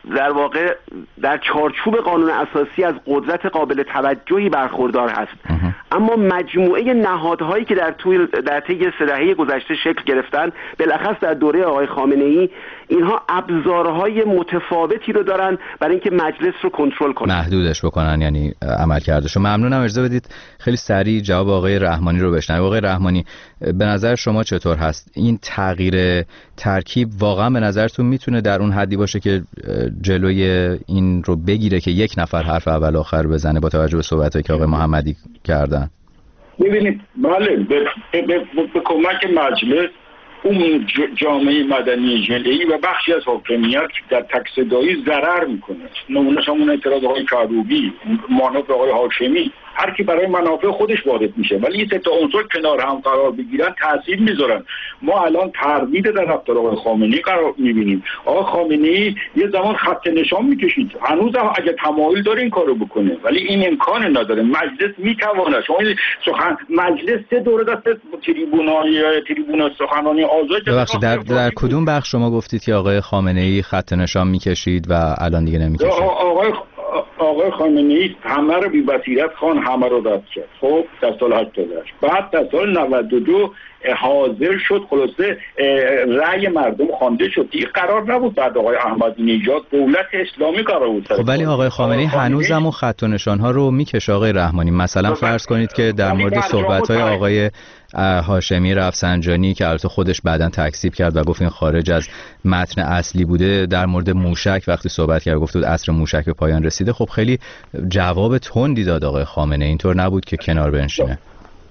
در واقع در چارچوب قانون اساسی از قدرت قابل توجهی برخوردار هست، اما مجموعه نهادهایی که در طول در طی سه دهه گذشته شکل گرفتن، بالاخص در دوره آقای خامنه‌ای، اینها ابزارهای متفاوتی رو دارن برای اینکه مجلس رو کنترل کنن، محدودش بکنن، یعنی عمل کردشو. ممنونم. اجازه بدید خیلی سریع جواب آقای رحمانی رو بشنویم. آقای رحمانی، به نظر شما چطور هست این تغییر ترکیب؟ واقعا به نظرتون میتونه در اون حدی باشه که جلوی این رو بگیره که یک نفر حرف اول آخر بزنه با توجه به صحبتایی که آقای محمدی کردن؟ ببینید، بله، به, به, به, به کمک مجلس اون جامعه مدنی ژله‌ای و بخشی از حاکمیت در تک‌صدایی ضرر میکنه. نمونه‌ش همون اعتراض آقای کروبی، مانور آقای هاشمی، هر کی برای منافع خودش وارد میشه، ولی این سه تا عنصر کنار هم قرار بگیرن تاثیر میذارن. ما الان تردید در رفتار آقای خامنه‌ای قرار میبینیم. آقای خامنه‌ای یه زمان خط نشان میکشید، هنوز هم اگه تمایل داره این کارو بکنه، ولی این امکان نداره. مجلس میتونه، شما سخن مجلس سه دوره دست تریبونای تریبون سخنرانی آزاد. ببخشید، در در کدوم بخش شما گفتید که آقای خامنه‌ای خط نشان میکشید و الان دیگه نمیکشه؟ آقای آقای خامنه‌ای همه رو بی بصیرت خان، همه رو رد کرد. خب در سال هشتاد و هشت، بعد در سال نود و دو حاضر شد، خلاصه رأی مردم خوانده شد. این قرار نبود بعد آقای احمدی نژاد دولت اسلامی قرار بود. خب ولی آقای خامنه‌ای هنوز هم خط و نشان‌ها رو میکشه آقای رحمانی. مثلا فرض کنید که در مورد صحبت‌های آقای هاشمی رفسنجانی که البته خودش بعداً تکذیب کرد و گفت این خارج از متن اصلی بوده، در مورد موشک وقتی صحبت کرد گفت بود عصر موشک به پایان رسیده، خب خیلی جواب تندی داد آقای خامنه‌ای. اینطور نبود که کنار بنشینه.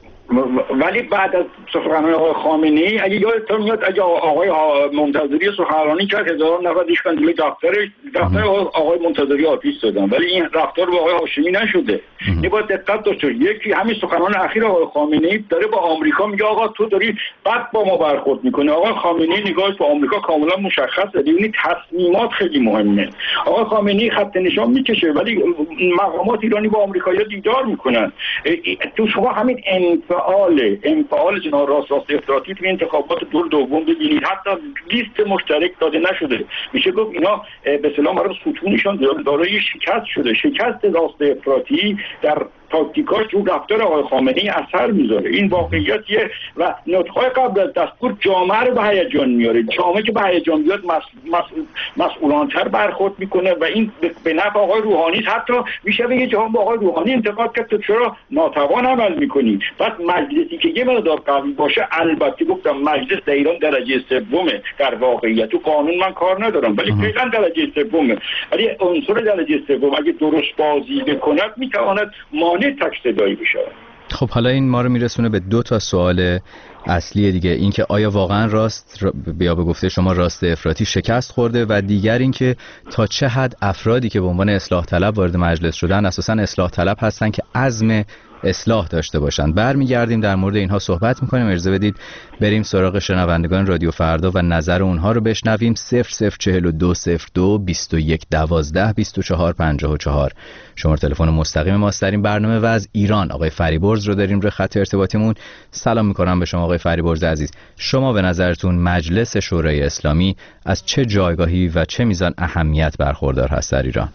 ولی بعد از سخنرانی آقای خامنه‌ای اگه یادتون میاد، اگه آقای منتظری سخنرانی کرد هزار و نود اشکان جلوی دفترش دفتر آقای منتظری آتش دادن، ولی این رفتار با آقای هاشمی نشده. این باید دقت داشته. یکی همین سخنرانی اخیر آقای خامنه‌ای داره با آمریکا میگه آقا تو داری بد با ما برخورد میکنی. آقای خامنه‌ای نگاهش به آمریکا کاملا مشخصه. ببینید تصمیمات خیلی مهمه. آقای خامنه‌ای خط نشان میکشه ولی مقامات ایرانی با آمریکایی‌ها دیدار میکنن. تو شما همین انفعال انفعال جناب راست راست افراطی تو انتخابات دور دوم ببینید، حتی لیست مشترک داده نشده. میشه گفت اینا به اصطلاح برای ستونشان دارای شکست شده. شکست راست افراطی در تاکتیکاش رو رفتار آقای خامنه‌ای اثر میذاره. این واقعیتیه و نطق‌های قبل از دستور جامعه رو به هیجان میاره. جامعه که به هیجان بیاد مسئول مسئولان‌تر برخورد میکنه و این به نفع آقای روحانی. حتی میشه بگه جهان با آقای روحانی انتقاد کرد تو چرا ناتوان عمل میکنی. پس مجلسی که یه مقدار قوی باشه، البته گفتم مجلس در ایران درجه سومه در واقعیت. تو قانون من کار ندارم ولی فعلا درجه سومه، ولی عنصر درجه سوم اگه درست بازی بکند میتواند مانع تک صدایی بشه. خب حالا این ما رو میرسونه به دو تا سوال اصلی دیگه. این که آیا واقعا راست بیا به گفته شما راست افراطی شکست خورده، و دیگر این که تا چه حد افرادی که به عنوان اصلاح طلب وارد مجلس شدن اساسا اصلاح طلب هستن که عزم اصلاح داشته باشند. برمیگردیم در مورد اینها صحبت میکنیم. اجازه بدید بریم سراغ شنوندگان رادیو فردا و نظر اونها رو بشنویم. صفر صفر چهل و دو صفر دو بیست و یک دوازده بیست و چهار پنجاه و چهار شماره تلفن مستقیم ماست. در این برنامه و از ایران آقای فریبرز رو داریم روی خط ارتباطیمون. سلام میکنم به شما آقای فریبرز عزیز. شما به نظرتون مجلس شورای اسلامی از چه جایگاهی و چه میزان اهمیت برخوردار هست در ایران؟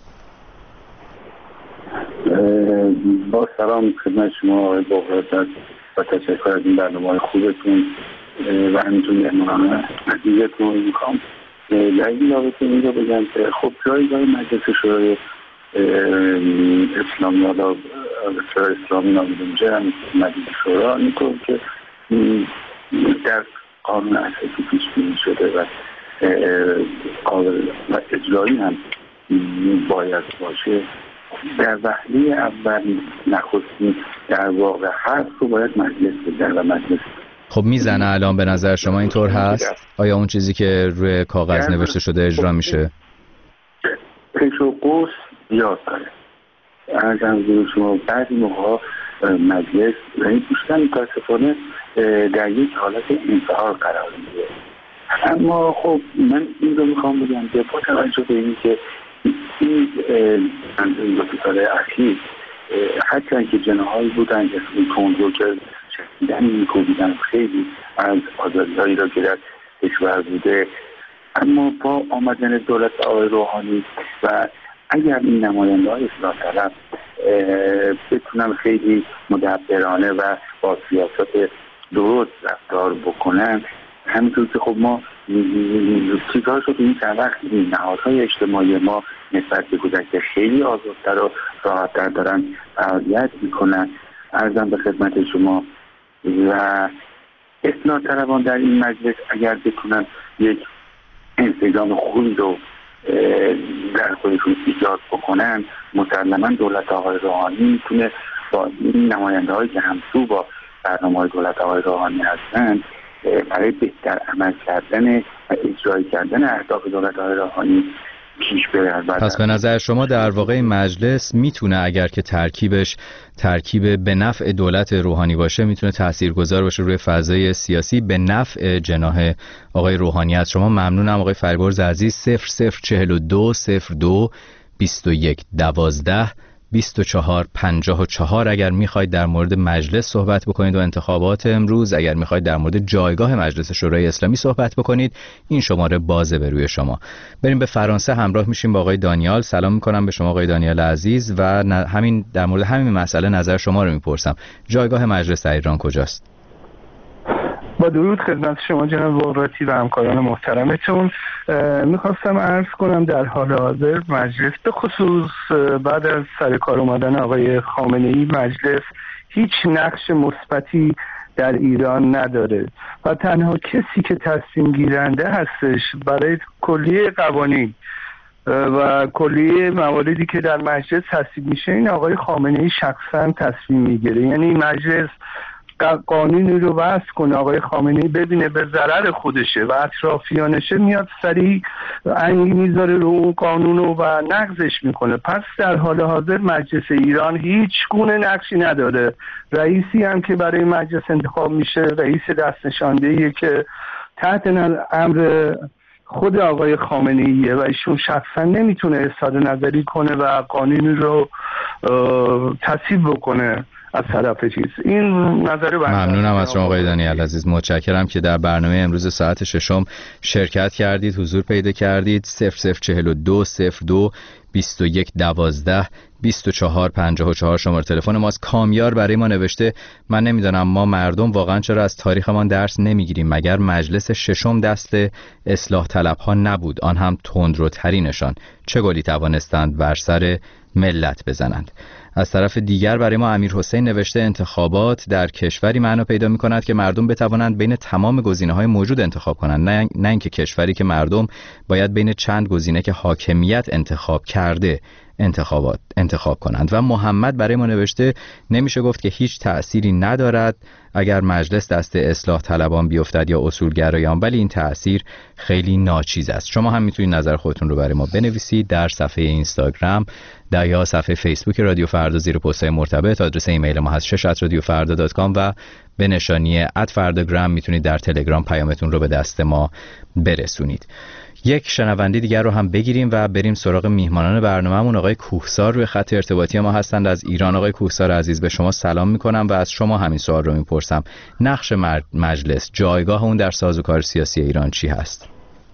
با سلام خدمت شما آقای بغرات و تشکر از این برنامه‌های خوبتون و همینطور مهمانان عزیزتون. میخوام در این رابطه این رو بگم که خب جایگاه مجلس شورای اسلامی حالا شورای اسلامی نامیده میشه، همین مجلس شورا اینطور که در قانون اساسی پیش بینی شده و قابل و اجرایی هم باید باشه. در وهله اول نخستین در واقع حرف رو باید مجلس بزنه و مجلس. خب میزنه الان به نظر شما اینطور هست؟ آیا اون چیزی که روی کاغذ نوشته شده اجرا میشه؟ پیش و قوس زیاد داره. از انظور شما بعضی موقع مجلس یعنی بیشتر متاسفانه در یک حالت انفعال قرار میگیره. اما خب من این رو میخوام بگم که با توجه به این که این دو سال اخیر حتی که جناهایی بودن که کنترل کرد شدیدن میکوبیدن خیلی از آزادی‌هایی را که در کشور بوده اما با آمدن دولت آقای روحانی و اگر این نماینده های اصلاح طلب بتونن خیلی مدبرانه و با سیاست درست رفتار بکنن، همینطور که خب ما چیزها شد این چند وقت نهادهای اجتماعی ما نسبت به گذشته خیلی آزادتر و راحتتر دارن فعالیت میکنن. عرضم به خدمت شما و اصلاح طلبان در این مجلس اگر بتونن یک انسجام خوبی رو در خودشون ایجاد بکنن، مسلما دولت آقای روحانی میتونه با این نماینده هایی که همسو با برنامه های دولت آقای روحانی هستن برای بهتر عمل کردن و اجرای کردن اهداف دولت آقای روحانی پیش بره. پس به نظر شما در واقع مجلس میتونه اگر که ترکیبش ترکیب به نفع دولت روحانی باشه میتونه تاثیرگذار باشه روی فضای سیاسی به نفع جناح آقای روحانی. از شما ممنونم آقای فریبرز عزیز. صفر صفر چهل و دو صفر دو بیست و یک دوازده بیست و چهار پنجاه و چهار اگر میخواید در مورد مجلس صحبت بکنید و انتخابات امروز، اگر میخواید در مورد جایگاه مجلس شورای اسلامی صحبت بکنید، این شماره بازه به روی شما. بریم به فرانسه، همراه میشیم با آقای دانیال. سلام میکنم به شما آقای دانیال عزیز و همین در مورد همین مسئله نظر شما رو میپرسم. جایگاه مجلس در ایران کجاست؟ با درود خدمت شما جناب وراتی و همکاران محترمتون. میخواستم عرض کنم در حال حاضر مجلس به خصوص بعد از سر کار اومدن آقای خامنه‌ای مجلس هیچ نقش مثبتی در ایران نداره و تنها کسی که تصمیم گیرنده هستش برای کلیه قوانین و کلیه مواردی که در مجلس تصویب میشه این آقای خامنه‌ای شخصا تصمیم میگیره. یعنی مجلس قانونی رو وضع کنه، آقای خامنه‌ای ببینه به ضرر خودشه و اطرافیانشه، میاد سریع انگی میذاره رو اون قانونو و نقضش میکنه. پس در حال حاضر مجلس ایران هیچ گونه نقشی نداره. رئیسی هم که برای مجلس انتخاب میشه رئیس دست نشانده‌ایه که تحت امر خود آقای خامنه‌ایه و ایشون شخصا نمیتونه اظهار نظری کنه و قانونی رو تصویب بکنه از طرف چیز. این نظر ممنونم از شما آقای دانیال عزیز. متشکرم که در برنامه امروز ساعت ششم شرکت کردید، حضور پیدا کردید. صفر صفر چهل و دو صفر دو بیست و یک دوازده بیست و چهار پنجاه و چهار شماره تلفن ماست. کامیار برای ما نوشته من نمیدونم ما مردم واقعا چرا از تاریخمان درس نمیگیریم، مگر مجلس ششم دست اصلاح طلب ها نبود، آن هم تندروترینشان، چه گلی توانستند بر سر ملت بزنند. از طرف دیگر برای ما امیر حسین نوشته انتخابات در کشوری معنا پیدا می کند که مردم بتوانند بین تمام گزینه‌های موجود انتخاب کنند، نه نه اینکه کشوری که مردم باید بین چند گزینه که حاکمیت انتخاب کرده انتخابات انتخاب کنند. و محمد برای ما نوشته نمیشه گفت که هیچ تأثیری ندارد اگر مجلس دست اصلاح طلبان بیفتد یا اصولگرایان، ولی این تأثیر خیلی ناچیز است. شما هم میتونید نظر خودتون رو برای ما بنویسید در صفحه اینستاگرام در یا صفحه فیسبوک رادیو فردا زیر پست‌های مرتبط. آدرس ایمیل ما هست شش ات رادیو فردا دات کام و به نشانی ات فرداگرام میتونید در تلگرام پیامتون رو به دست ما برسونید. یک شنونده دیگر رو هم بگیریم و بریم سراغ میهمانان برنامه‌مون. آقای کوهسار روی خط ارتباطی ما هستند از ایران. آقای کوهسار عزیز به شما سلام میکنم و از شما همین سوال رو میپرسم. نقش مجلس، جایگاه اون در سازوکار سیاسی ایران چی هست؟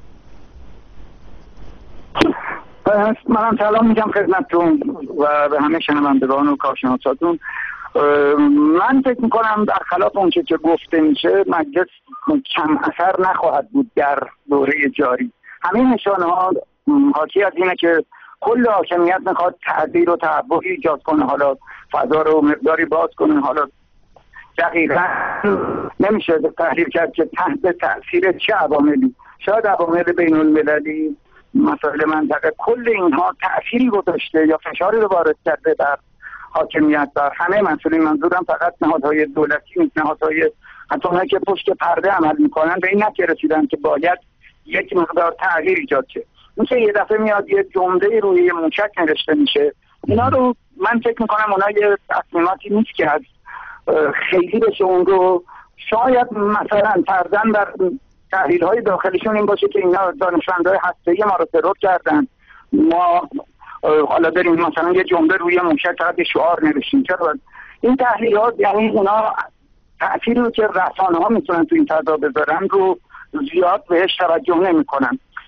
منم سلام میگم خدمتتون و به همه شنوندگان و کارشناساتون. من فکر میکنم در خلاف اون چه که گفته میشه مجلس کم اثر نخواهد بود در دوره جاری. همین نشانه ها حاکی از اینه که کل حاکمیت میخواد تعدیل و تحول ایجاد کنه، حالا فضا رو مقداری باز کنه. حالا دقیقا نمیشه تحلیل کرد که تحت تاثیر چه عواملی، شاید عوامل بین المللی، مسائل منطقه، کل اینها تأثیری گذاشته یا فشاری رو وارد کرده در حاکمیت بر همه مسئولین. منظورم فقط نهادهای دولتی نیست، نهادهای حتی اونایی که پشت پرده عمل میکنن به این نتیجه رسیدن که باید یک مقدار تغییر ایجاد شه. اون که یه دفعه میاد یه جمله روی یه موشک نوشته میشه، اینا رو من فکر میکنم اونا یه تصمیماتی نیست که از خیلی بشه اون رو. شاید مثلا فرضاً در تحلیل های داخلیشون این باشه که اینا دانشمندای هسته‌ای ما رو ترور کردن، ما حالا بریم مثلا یه جمله روی موشک فقط شعار نوشتیم. چرا این تحلیلات یعنی اونا تأثیری رو که رسانه ها میتونن تو این فضا بذارن رو زیاد بهش توجه نمیکنن.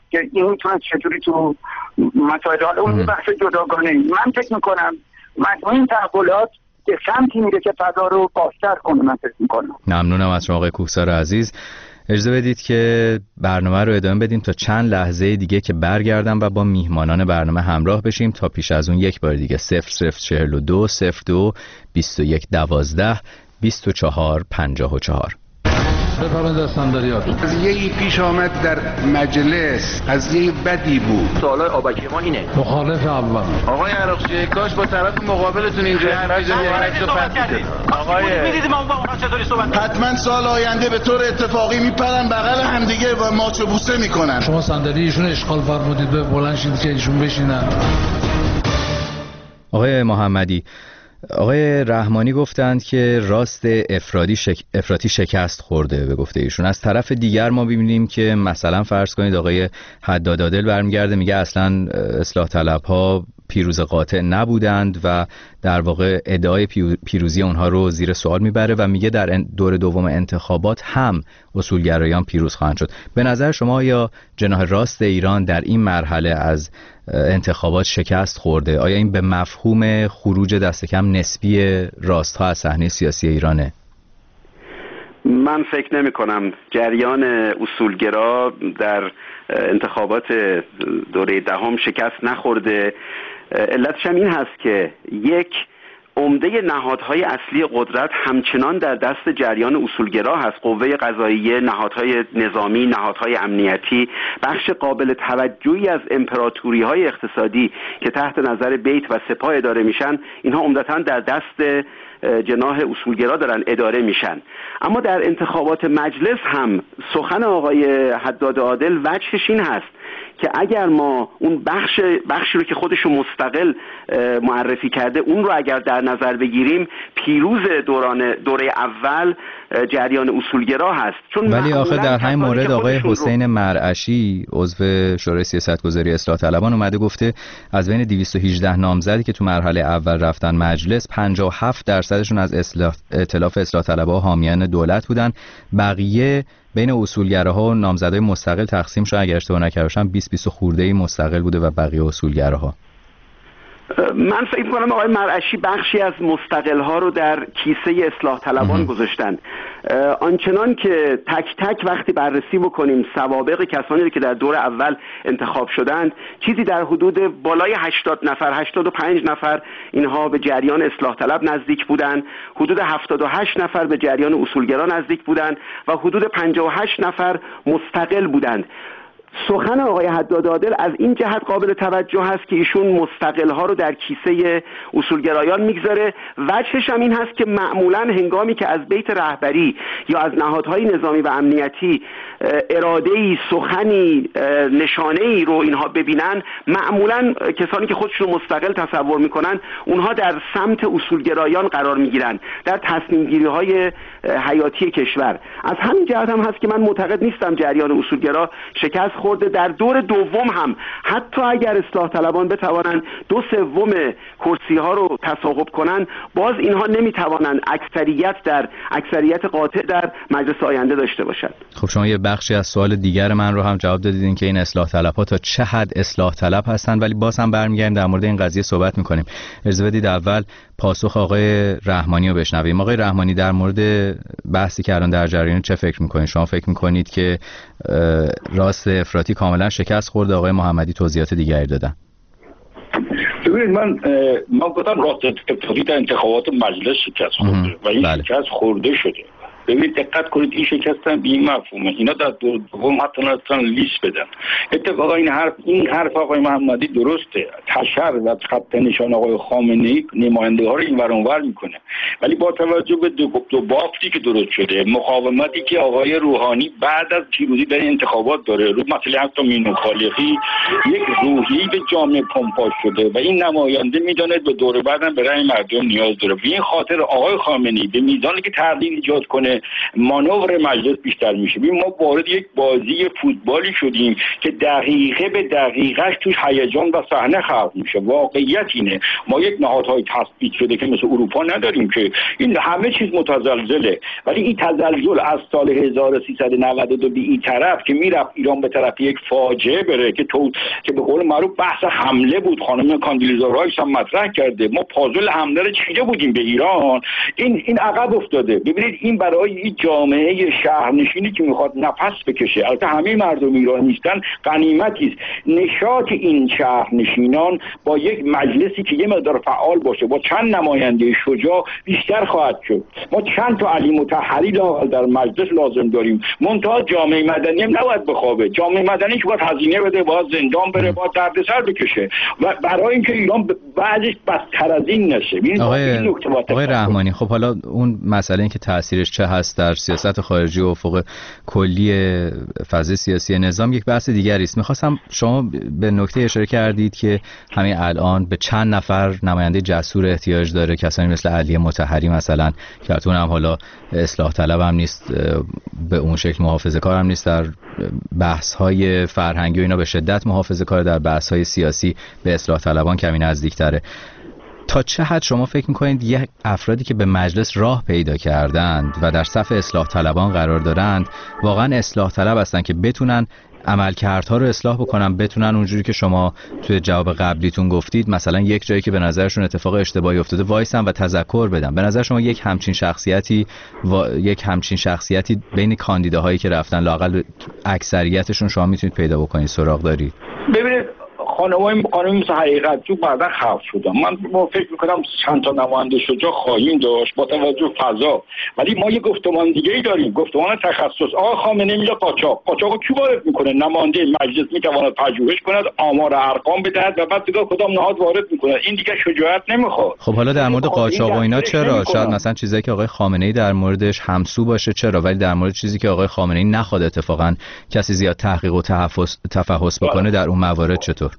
که این میتونه چجوری تو مسائل حالا اون بحث جداگانه. من فکر میکنم مجموع این تحولات به سمتی میره که فضا رو بازتر کنه. من فکر میکنم. ممنونم از شما آقای کوهسار عزیز. اجازه بدید که برنامه رو ادامه بدیم تا چند لحظه دیگه که برگردم و با میهمانان برنامه همراه بشیم تا پیش از اون یک بار دیگه صفر صفر چهل و دو صفر دو بیست و یک دوازده بیست و چهار پنجاه و چهار. بفرمایید دستانداریات. قضیه‌ای پیش آمد در مجلس، قضیه بدی بود. سوالای آبکی ما اینه. مخالف اول. آقای عراقچی کاش با طرف مقابلتون اینجا حرف بزنید. آقای می‌دیدید ما با اونها چطوری صحبت. حتما سال آینده به طور اتفاقی میپرن بغل همدیگه و ماچ و بوسه میکنن. شما صندلی ایشون اشغال فرمودید به بلند شید که ایشون بشینن. آقای محمدی، آقای رحمانی گفتند که راست افرادی شک... افراطی شکست خورده به گفته ایشون. از طرف دیگر ما ببینیم که مثلا فرض کنید آقای حداد عادل برمیگرده میگه اصلا اصلاح طلب ها پیروز قاطع نبودند و در واقع ادعای پیروزی اونها رو زیر سوال میبره و میگه در دور دوم انتخابات هم اصولگرایان پیروز خواهند شد. به نظر شما یا جناح راست ایران در این مرحله از انتخابات شکست خورده؟ آیا این به مفهوم خروج دست کم نسبی راست ها از صحنه سیاسی ایرانه؟ من فکر نمی کنم جریان اصولگرا در انتخابات دوره دهم شکست نخورده. علتش هم این هست که یک عمده نهادهای اصلی قدرت همچنان در دست جریان اصولگرا هست. قوه قضاییه، نهادهای نظامی، نهادهای امنیتی، بخش قابل توجهی از امپراتوری‌های اقتصادی که تحت نظر بیت و سپاه اداره میشن، اینها عمدتاً در دست جناح اصولگرا دارن اداره میشن. اما در انتخابات مجلس هم سخن آقای حداد عادل وجهش این هست که اگر ما اون بخش بخشی رو که خودشو مستقل معرفی کرده اون رو اگر در نظر بگیریم، پیروز دوران دوره اول جریان اصولگرا هست. چون ولی آخه در همین مورد آقای حسین مرعشی عضو شورای سیاستگذاری اصلاح طلبان اومده گفته از بین دویست و هجده نامزدی که تو مرحله اول رفتن مجلس، پنجاه و هفت درصدشون از اصلاح ائتلاف اصلاح طلبها حامیان دولت بودن، بقیه بین اصولگراها و نامزدای مستقل تقسیم شد. اگر اشتباه نکردم بیست بیست خورده مستقل بوده و بقیه اصولگراها. من فکر می‌کنم آقای مرعشی بخشی از مستقل‌ها رو در کیسه اصلاح طلبان گذاشتن. آنچنان که تک تک وقتی بررسی بکنیم سوابق کسانی رو که در دور اول انتخاب شدند، چیزی در حدود بالای هشتاد نفر، هشتاد و پنج نفر اینها به جریان اصلاح طلب نزدیک بودند، حدود هفتاد و هشت نفر به جریان اصولگرا نزدیک بودند و حدود پنجاه و هشت نفر مستقل بودند. سخن آقای حداد عادل از این جهت قابل توجه هست که ایشون مستقل‌ها رو در کیسه اصولگرایان میگذاره. وجهش هم این هست که معمولاً هنگامی که از بیت رهبری یا از نهادهای نظامی و امنیتی اراده‌ای، سخنی، نشانه‌ای رو اینها ببینن، معمولاً کسانی که خودشون مستقل تصور میکنن اونها در سمت اصولگرایان قرار میگیرن در تصمیم‌گیری‌های حیاتی کشور. از همین جهت هم هست که من معتقد نیستم جریان اصولگرا شکست خورده. در دور دوم هم حتی اگر اصلاح طلبان بتوانند دو سوم کرسی ها رو تصاحب کنند، باز اینها نمیتوانند اکثریت در اکثریت قاطع در مجلس آینده داشته باشند. خب شما یه بخشی از سوال دیگر من رو هم جواب دادید که این اصلاح طلب ها تا چه حد اصلاح طلب هستن، ولی باز هم برمیگردیم در مورد این قضیه صحبت میکنیم. اجازه بدید اول پاسخ آقای رحمانی رو بشنویم. آقای رحمانی، در مورد بحثی که الان در جریان چه فکر میکنید؟ شما فکر میکنید که راست افراطی کاملا شکست خورده؟ آقای محمدی توضیحات دیگری دادن. ببینید من من گفتم راست افراطی در انتخابات مجلس شکست خورده و این بله. شکست خورده شده. ببینید دقت کنید این شکست هم به این مفهومه. اینا در دور دوم حتی نتونن لیست بدن. اتفاقا این حرف این حرف آقای محمدی درسته. تشر و خط نشان آقای خامنه‌ای نماینده ها رو این ور اونور میکنه. ولی با توجه به دو, دو بافتی که درست شده، مقاومتی که آقای روحانی بعد از پیروزی در انتخابات داره، رو مسئله حتی مینو خالقی، یک روحی به جامعه پمپاژ شده و این نماینده میدونه به دور بعدم به رأی مردم نیاز داره. به این خاطر آقای خامنه‌ای به میزانی که تغییر ایجاد کنه میکنه مانور مجلس بیشتر میشه. ببین ما وارد یک بازی فوتبالی شدیم که دقیقه به دقیقهش توش هیجان و صحنه خلق میشه. واقعیت اینه ما یک نهادهای تثبیت شده که مثل اروپا نداریم که این همه چیز متزلزله، ولی این تزلزل از سال هزار و سیصد و نود و دو به این طرف که میرفت ایران به طرف یک فاجعه بره که تو که به قول معروف بحث حمله بود، خانم کاندیلیزا رایس هم مطرح کرده، ما پازل حمله رو چیده بودیم به ایران، این این عقب افتاده. ببینید این برای این جامعه شهرنشینی که میخواد نفس بکشه، البته همه مردم ایران نیستن، غنیمتی است. نشاط این شهرنشینان با یک مجلسی که یه مقدار فعال باشه، با چند نماینده شجاع بیشتر خواهد شد. ما چند تا علی مطهری در مجلس لازم داریم، منتها جامعه مدنی هم نباید بخوابه. جامعه مدنی که باید هزینه بده، باید زندان بره، باید دردسر بکشه و برای اینکه ایران بعدش بدتر از این نشه. آقای آقای رحمانی، خب حالا اون مسئله این که تاثیرش چه هست در سیاست خارجی و افق کلی فضای سیاسی نظام یک بحث دیگری است. می‌خواستم شما به نکته اشاره کردید که همین الان به چند نفر نماینده جسور احتیاج داره، کسانی مثل علی مطهری مثلا که البته هم حالا اصلاح طلب هم نیست، به اون شکل محافظه‌کار هم نیست، در بحث‌های فرهنگی و اینا به شدت محافظه‌کار، در بحث‌های سیاسی به اصلاح طلبان کمی نزدیک‌تره. تا چه حد شما فکر می‌کنید یک افرادی که به مجلس راه پیدا کردند و در صف اصلاح طلبان قرار دارند واقعا اصلاح طلب هستن که بتونن عملکردها رو اصلاح بکنن، بتونن اونجوری که شما توی جواب قبلیتون گفتید مثلا یک جایی که به نظرشون اتفاق اشتباهی افتاده وایسن و تذکر بدن؟ به نظر شما یک همچین شخصیتی و یک همچین شخصیتی بین کاندیداهایی که رفتن لااقل اکثریتشون شما میتونید پیدا بکنید، سراغ دارید؟ ببینید خانم‌های خانم مثل حقیقت جو بعدا خلق شدن، من ما فکر میکنم چند تا نماینده شجاع خواهیم داشت با توجه فضا، ولی ما یه گفتمان دیگه ای داریم، گفتمان تخصص. آقا خامنه‌ای میگه قاچاق، قاچاقو کی وارد میکنه؟ نماینده مجلس میتواند پژوهش کند، آمار ارقام بدهد و بعد دیگه کدام نهاد وارد میکنه. این دیگه شجاعت نمیخواد. خب حالا در مورد قاچاق و اینا چرا؟ شاید مثلا چیزایی که آقای خامنه‌ای در موردش همسو باشه چرا، ولی در مورد چیزی که آقای خامنه‌ای نخواد اتفاقا کسی زیاد تحقیق و تفحص تفحص بکنه در اون موارد چطور؟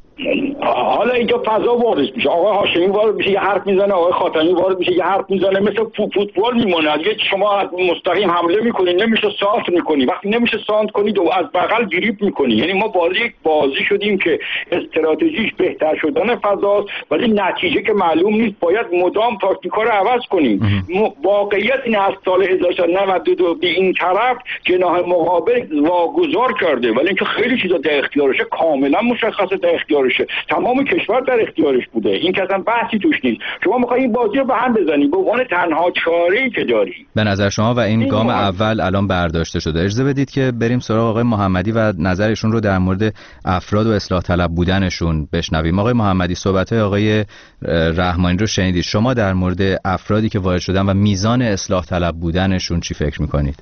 حالا اینجا فضا وارد میشه، آقای هاشمی وارد میشه یه حرف میزنه، آقای خاتمی وارد میشه یه حرف میزنه، مثل فوتبال میمونه. اگه شما مستقیم حمله میکنی نمیشه سانت میکنی، وقتی نمیشه سانت کنی و از بغل گریپ میکنی. یعنی ما وارد یک بازی شدیم که استراتژیش بهتر شدن فضاست، ولی نتیجه که معلوم نیست، باید مدام تاکتیکا رو عوض کنیم. واقعیت این از سال هزار و سیصد و نود و دو به این طرف جناح مقابل واگذار کرده، ولی اینکه خیلی چیزا در اختیارشه، کاملا مشخصه در اختیارشه، تمام کشور در اختیارش بوده، این که اصلا بحثی توش نیست. شما میخوای این بازی رو به هم بزنی به عنوان تنها چاره‌ای که داری. به نظر شما و این گام اول الان برداشته شده. اجازه بدید که بریم سراغ آقای محمدی و نظرشون رو در مورد افراد و اصلاح طلب بودنشون بشنویم. آقای محمدی، صحبت‌های آقای رحمانی رو شنیدید. شما در مورد افرادی که وارد شدن و میزان اصلاح طلب بودنشون چی فکر می‌کنید؟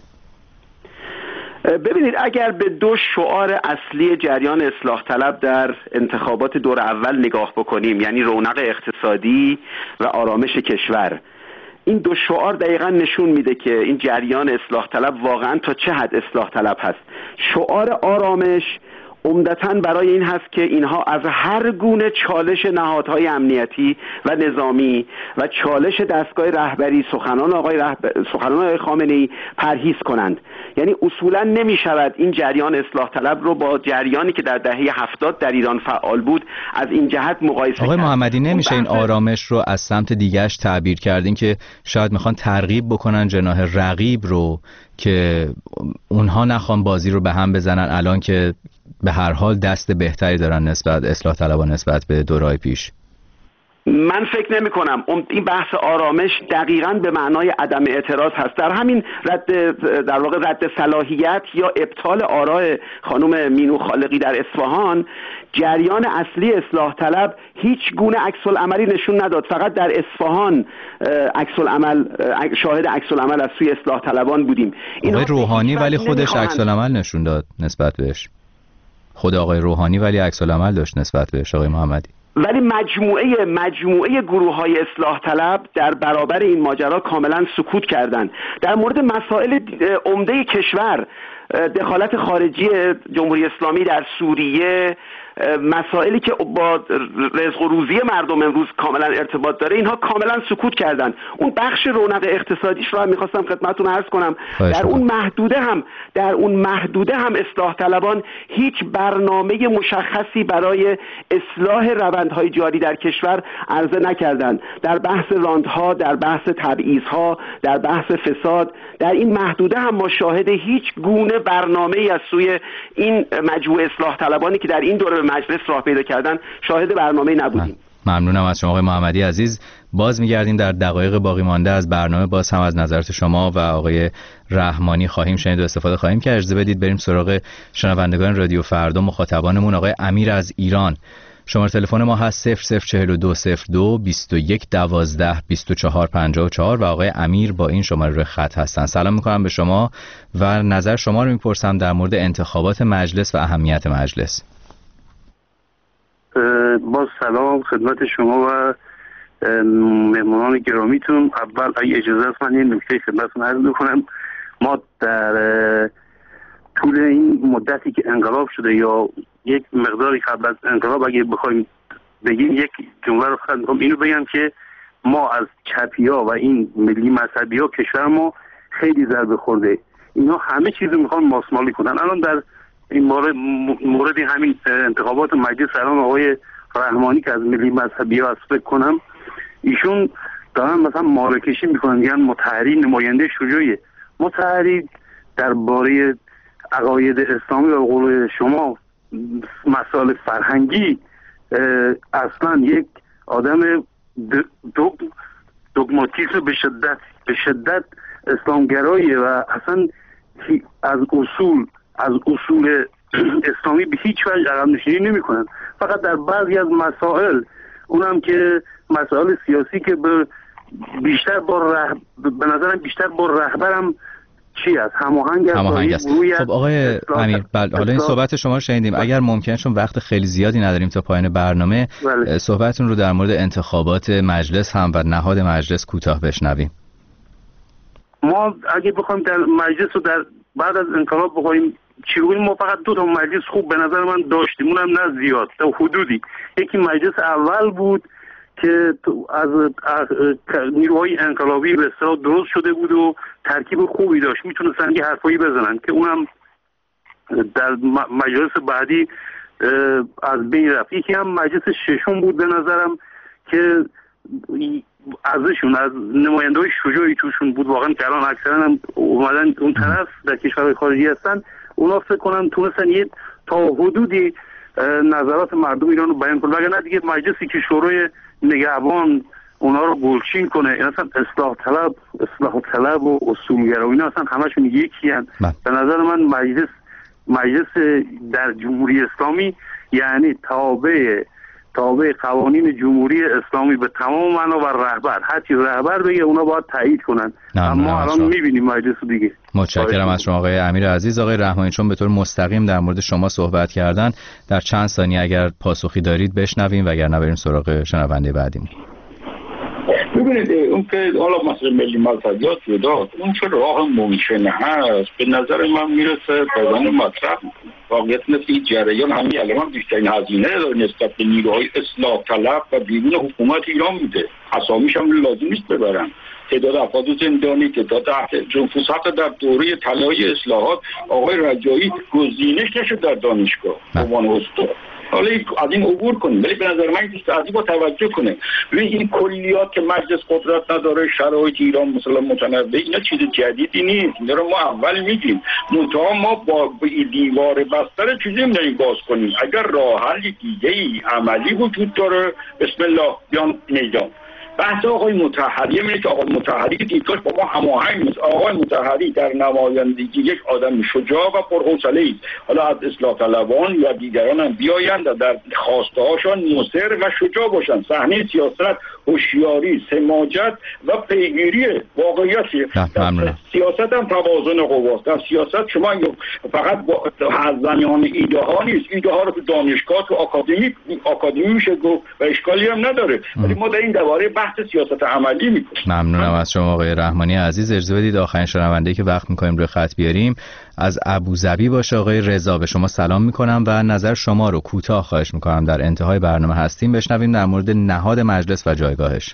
ببینید، اگر به دو شعار اصلی جریان اصلاح طلب در انتخابات دور اول نگاه بکنیم، یعنی رونق اقتصادی و آرامش کشور، این دو شعار دقیقاً نشون میده که این جریان اصلاح طلب واقعاً تا چه حد اصلاح طلب هست. شعار آرامش عمدتاً برای این هست که اینها از هر گونه چالش نهادهای امنیتی و نظامی و چالش دستگاه رهبری سخنان آقای رهبر... سخنان آقای خامنه‌ای پرهیز کنند. یعنی اصولاً نمی شود این جریان اصلاح طلب رو با جریانی که در دهه هفتاد در ایران فعال بود از این جهت مقایسه کرد. آقای محمدی، نمیشه این آرامش رو از سمت دیگه‌اش تعبیر کردین که شاید میخوان ترغیب بکنن جناح رقیب رو که اونها نخوان بازی رو به هم بزنن، الان که به هر حال دست بهتری دارن نسبت اصلاح طلبان نسبت به دورهای پیش؟ من فکر نمی کنم این بحث آرامش دقیقاً به معنای عدم اعتراض هست. در همین رد در واقع رد صلاحیت یا ابطال آراء خانم مینو خالقی در اصفهان، جریان اصلی اصلاح طلب هیچ گونه عکس العملی نشون نداد. فقط در اصفهان عکس العمل شاهد عکس العمل از سوی اصلاح طلبان بودیم. آقای روحانی ولی خودش عکس العمل نشون داد نسبت بهش. خود آقای روحانی ولی عکس العمل داشت نسبت بهش. آقای محمدی، ولی مجموعه مجموعه گروه‌های اصلاح طلب در برابر این ماجرا کاملا سکوت کردند. در مورد مسائل عمده کشور دخالت خارجی جمهوری اسلامی در سوریه، مسائلی که با رزق و روزی مردم امروز کاملا ارتباط داره، اینها کاملا سکوت کردن. اون بخش رونق اقتصادیش رو هم میخواستم خدمتتون عرض کنم، در اون محدوده هم در اون محدوده هم اصلاح طلبان هیچ برنامه مشخصی برای اصلاح روندهای جاری در کشور عرضه نکردند. در بحث راندها، در بحث تبعیضها، در بحث فساد، در این محدوده هم ما شاهد هیچ گونه برنامه‌ای از سوی این مجموعه اصلاح طلبانی که در این دوره مجلس راه پیدا کردن شاهد برنامه‌ای نبودیم. ممنونم از شما آقای محمدی عزیز. باز می‌گردیم در دقایق باقی مانده از برنامه، باز هم از نظرات شما و آقای رحمانی خواهیم شنید و استفاده خواهیم کرد. اجازه بدید بریم سراغ شنوندگان رادیو فردا. مخاطبانمون آقای امیر از ایران. شماره تلفن ما هست صفر صفر چهل و دو صفر دو بیست و یک دوازده بیست و چهار پنجاه و چهار و آقای امیر با این شماره روی خط هستن. سلام می‌کنم به شما و نظر شما رو می‌پرسم در مورد انتخابات مجلس و اهمیت مجلس. با سلام خدمت شما و مهمانان گرامیتون. اول اگه اجازه است من یه نکته خدمتتون عرض بکنم. ما در طول این مدتی که انقلاب شده یا یک مقداری قبل از انقلاب اگه بخوایم بگیم، یک جمله رو خواهم می‌کنم، اینو بگم که ما از چپی‌ها و این ملی مذهبی‌ها کشور ما خیلی ضربه خورده. اینا همه چیزو میخوان ماسمالی کنن. الان در این مورد مورد همین انتخابات مجلس الان آقای رحمانی که از ملی مذهبی ها فکر کنم، ایشون دارن مثلا مارکشی میکنن، میگن مطهری نماینده شجاعیه. مطهری درباره عقاید اسلامی و قول شما مسائل فرهنگی اصلا یک آدم دوگماتیسم به شدت به شدت اسلامگراییه و اصلا از اصول از اصول اسلامی به هیچ وجه عقب نشینی نمی‌کنن. فقط در بعضی از مسائل، اونم که مسائل سیاسی که به بیشتر با رهب... به نظرم بیشتر با رهبرم چی است هماهنگ است. خب آقای امیر، بله حالا این صحبت شما رو شنیدیم. اگر ممکنه، چون وقت خیلی زیادی نداریم تا پایان برنامه، بله. صحبتتون رو در مورد انتخابات مجلس هم و نهاد مجلس کوتاه بشنویم. ما اگه بخوایم در مجلس رو در بعد از انقلاب بخوایم چی بگیم، ما فقط دو تا مجلس خوب به نظر من داشتیم، اونم نه زیاد، تا حدودی. یکی مجلس اول بود که از نیروهای انقلابی به اصطلاح درست شده بود و ترکیب خوبی داشت، میتونستن یه حرفایی بزنن که اونم در مجلس بعدی از بین رفت. یکی هم مجلس ششم بود به نظرم که ازشون از نماینده‌های شجاعی توشون بود واقعا، که الان اکثرا هم اومدن اون طرف در کشورهای خارجی هستن. اونا فکر کنم تونستن یه تا حدودی نظرات مردم ایران رو بیان کنن، وگرنه دیگه مجلسی که شورای نگهبان اونا رو گلچین کنه، این اصلا اصلاح طلب اصلاح طلب و اصولگرا اینا اصلا همشون یکی هن. به نظر من مجلس مجلس در جمهوری اسلامی یعنی تابع تابع قوانین جمهوری اسلامی به تمام معنا و رهبر، هر چی رهبر بگه اونا باید تایید کنن. اما الان می‌بینیم مجلس دیگه. متشکرم از شما آقای امیر عزیز. آقای رحمانی، چون به طور مستقیم در مورد شما صحبت کردن، در چند ثانیه اگر پاسخی دارید بشنویم، وگرنه بریم سراغ شنونده بعدی. ببینید اون که حالا مثلا ملی مذهبیات جدا، اون چه راه ممکن هست به نظر من میرسه بدن مطرح. واقعیت مثل این جریان همین الان بیشترین هزینه داره نسبت به نیروهای اصلاح طلب و بیرون حکومت ایران میده. اسامیش هم لازم نیست ببرن. تعداد افراد زندانی، تعداد جنفوس، حتی در دوره طلایی اصلاحات آقای رجایی گزینش نشد در دانشگاه به عنوان استاد. حالا از این عبور کنیم، ولی به نظر من دوست عزیز با توجه کنه. ببین این کلیات که مجلس قدرت نداره، شرایط ایران مثلا متنوع، اینا چیز جدیدی نیست. اینا رو ما اول میگیم. منتها ما با دیوار بستر چیزی نمی‌دونیم باز کنیم. اگر راه حل دیگه‌ای عملی وجود داره، بسم الله بیان میدان. بحث آقای مطهری اینه که آقای مطهری دیدگاهش با ما هماهنگ نیست. آقای مطهری در نمایندگی یک آدم شجاع و پرحوصله است. حالا از اصلاح طلبان یا دیگران هم بیایند و در خواسته هاشان مصر و شجاع باشند. صحنه سیاست هوشیاری، سماجت و پیگیری واقعیتی. سیاست هم توازن قواست. در سیاست شما فقط با زمیان ایده ها نیست. ایده ها رو تو دانشگاه تو آکادمی آکادمی میشه گفت و اشکالی هم نداره. ولی ما در این درباره بحث بحث سیاست عملی میکنه. ممنونم از شما آقای رحمانی عزیز. اجازه بدید آخرین شنونده‌ای که وقت میکنیم روی خط بیاریم از ابوظبی باشه. آقای رضا، به شما سلام میکنم و نظر شما رو کوتاه خواهش میکنم در انتهای برنامه هستیم بشنویم در مورد نهاد مجلس و جایگاهش.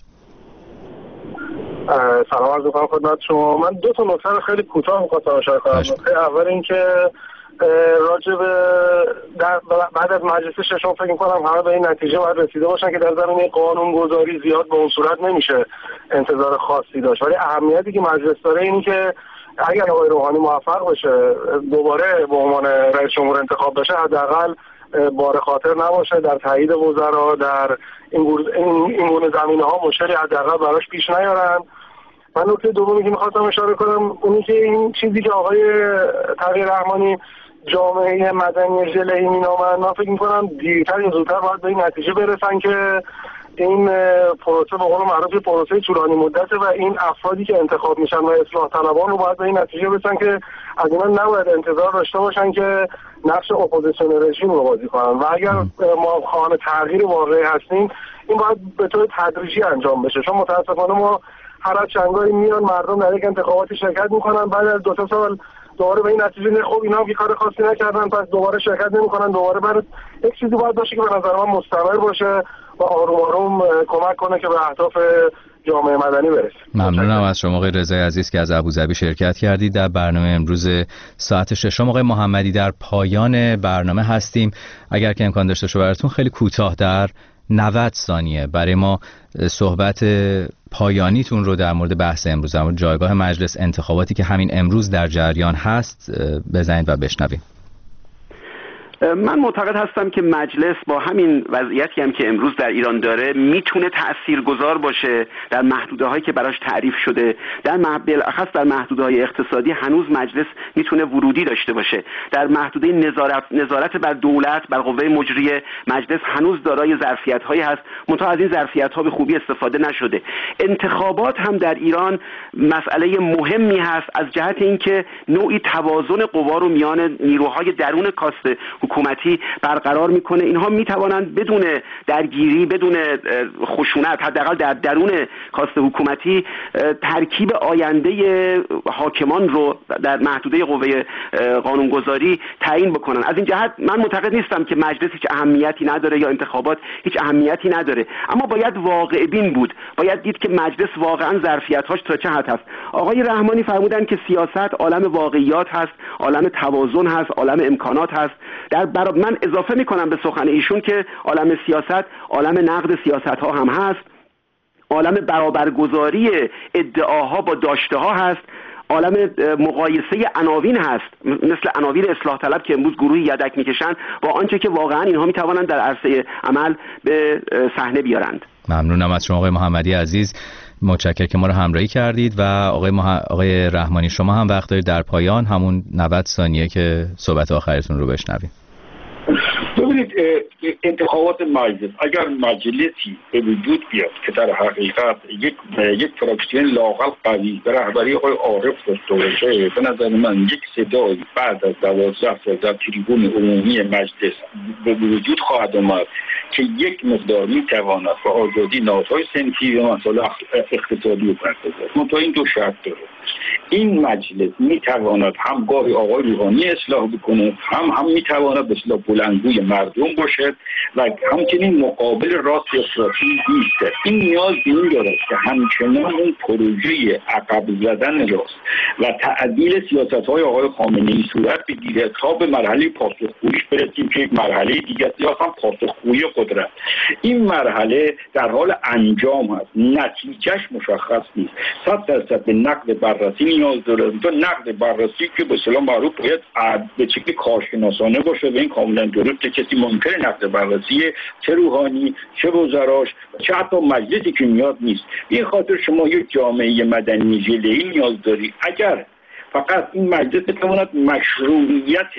سلام عرض میکنم خدمت شما. من دو تا نکته رو خیلی کوتاه میخواستم اشاره کنم. نکته اول این که راجع به بعد از مجلس ششم فکر می‌کنم همه به این نتیجه باید رسیده باشن که در زمینه قانون‌گذاری زیاد به اون صورت نمیشه انتظار خاصی داشت، ولی اهمیتی که مجلس داره اینه که اگر آقای روحانی موفق بشه دوباره به عنوان رئیس جمهور انتخاب بشه، حداقل بار خاطر نباشه در تایید وزرا، در این این گونه زمینه‌ها مشکلی حداقل براش پیش نیارن. من نکته دومی که می‌خواستم اشاره کنم اونی که این چیزی که آقای تقی رحمانی جامعه مدنی ژله‌ای مینامن، من فکر می‌کنم دیرتر یا زودتر باید به این نتیجه برسن که این پروسه به قول معروف پروسه طولانی مدته و این افرادی که انتخاب میشن و اصلاح طلبان رو باید به این نتیجه برسن که از اینا نباید انتظار داشته باشن که نقش اپوزیسیون رژیم رو بازی کنن و اگر ما خواهان تغییر واقعی هستیم این باید به طور تدریجی انجام بشه، چون متاسفانه ما هر از چنگایی میان مردم در یک انتخاباتی شرکت میکنن، بعد از دو تا سال دوباره به این نتیجه نه خب اینا هم کار خاصی نکردن پس دوباره شرکت نمیکنن. دوباره بعد یک چیزی باید باشه که به نظر من مستمر باشه و آروم آروم کمک کنه که به اهداف جامعه مدنی برسه. ممنونم از شما آقای رضای عزیز که از ابوظبی شرکت کردید در برنامه امروز ساعت ششم. آقای محمدی، در پایان برنامه هستیم، اگر که امکان داشته باشه براتون خیلی کوتاه در نود ثانیه برای ما صحبت پایانیتون رو در مورد بحث امروز، در مورد جایگاه مجلس، انتخاباتی که همین امروز در جریان هست بزنید و بشنویم. من معتقد هستم که مجلس با همین وضعیتی هم که امروز در ایران داره میتونه تاثیرگذار باشه در محدوده‌هایی که براش تعریف شده، در بالاخص در محدوده‌های اقتصادی هنوز مجلس میتونه ورودی داشته باشه. در محدوده نظارت نظارت بر دولت، بر قوه مجریه، مجلس هنوز دارای ظرفیت‌هایی هست، منتها از این ظرفیت‌ها به خوبی استفاده نشده. انتخابات هم در ایران مسئله مهمی هست از جهت اینکه نوعی توازن قوا رو میان نیروهای درون کاست حکومتی برقرار میکنه. اینها میتوانند بدون درگیری، بدون خشونت، حداقل در درون کاست حکومتی ترکیب آینده حاکمان رو در محدوده قوه قانونگذاری تعیین بکنن. از این جهت من معتقد نیستم که مجلس هیچ اهمیتی نداره یا انتخابات هیچ اهمیتی نداره، اما باید واقع بین بود، باید دید که مجلس واقعا ظرفیت‌هاش تا چه حد هست. آقای رحمانی فرمودن که سیاست عالم واقعیات هست، عالم توازن هست، عالم امکانات هست. در برا... من اضافه میکنم به سخن ایشون که عالم سیاست عالم نقد سیاست ها هم هست، عالم برابرگذاری ادعاها با داشته ها هست، عالم مقایسه عناوین هست، مثل عناوین اصلاح طلب که امروز گروهی یدک میکشن با آنچه که واقعا اینها میتوانند در عرصه عمل به صحنه بیارند. ممنونم از شما آقای محمدی عزیز، متشکرم که ما رو همراهی کردید. و آقای مح... آقای رحمانی شما هم وقت دارید در پایان همون نود ثانیه که صحبت آخرتون رو بشنویم. ببینید انتخابات مجلس اگر مجلسی به وجود بیاد که در حقیقت یک یک فراکسیون لااقل قوی به رهبری آقای عارف داشته باشه، به نظر من یک صدایی بعد از دوازده سال در تریبون عمومی مجلس به وجود خواهد آمد که یک مقدار میتواند به آزادی نهادهای صنفی و مسائل اقتصادی بپردازد. منتها این دو شرط داره. این مجلس میتواند هم گاهی آقای روحانی اصلاح بکنه، هم هم میتواند به اصطلاح بلندگوی مردم باشد و همچنین مقابل راست افراطی نیست. این نیاز به این دارد که همچنان اون پروژه عقب زدن راست و تعدیل سیاست‌های آقای خامنه‌ای صورت بگیره تا به مرحله پاسخگوییش برسیم که یک مرحله دیگه یا هم پاسخگویی قدرت. این مرحله در حال انجام هست، نتیجهش مشخص نیست. صد درصد به نقد بررسی نیاز داره. تو نقد بررسی که به اصطلاح معروف باید به شکل کارشناسانه باشه و این کاملا درسته. کسی ممکنه نقد بررسی چه روحانی چه وزراش چه حتی مجلسی که میاد نیست. این خاطر شما یک جامعه مدنی ژله‌ای نیاز داری. اگر فقط این مجلس بتواند مشروعیت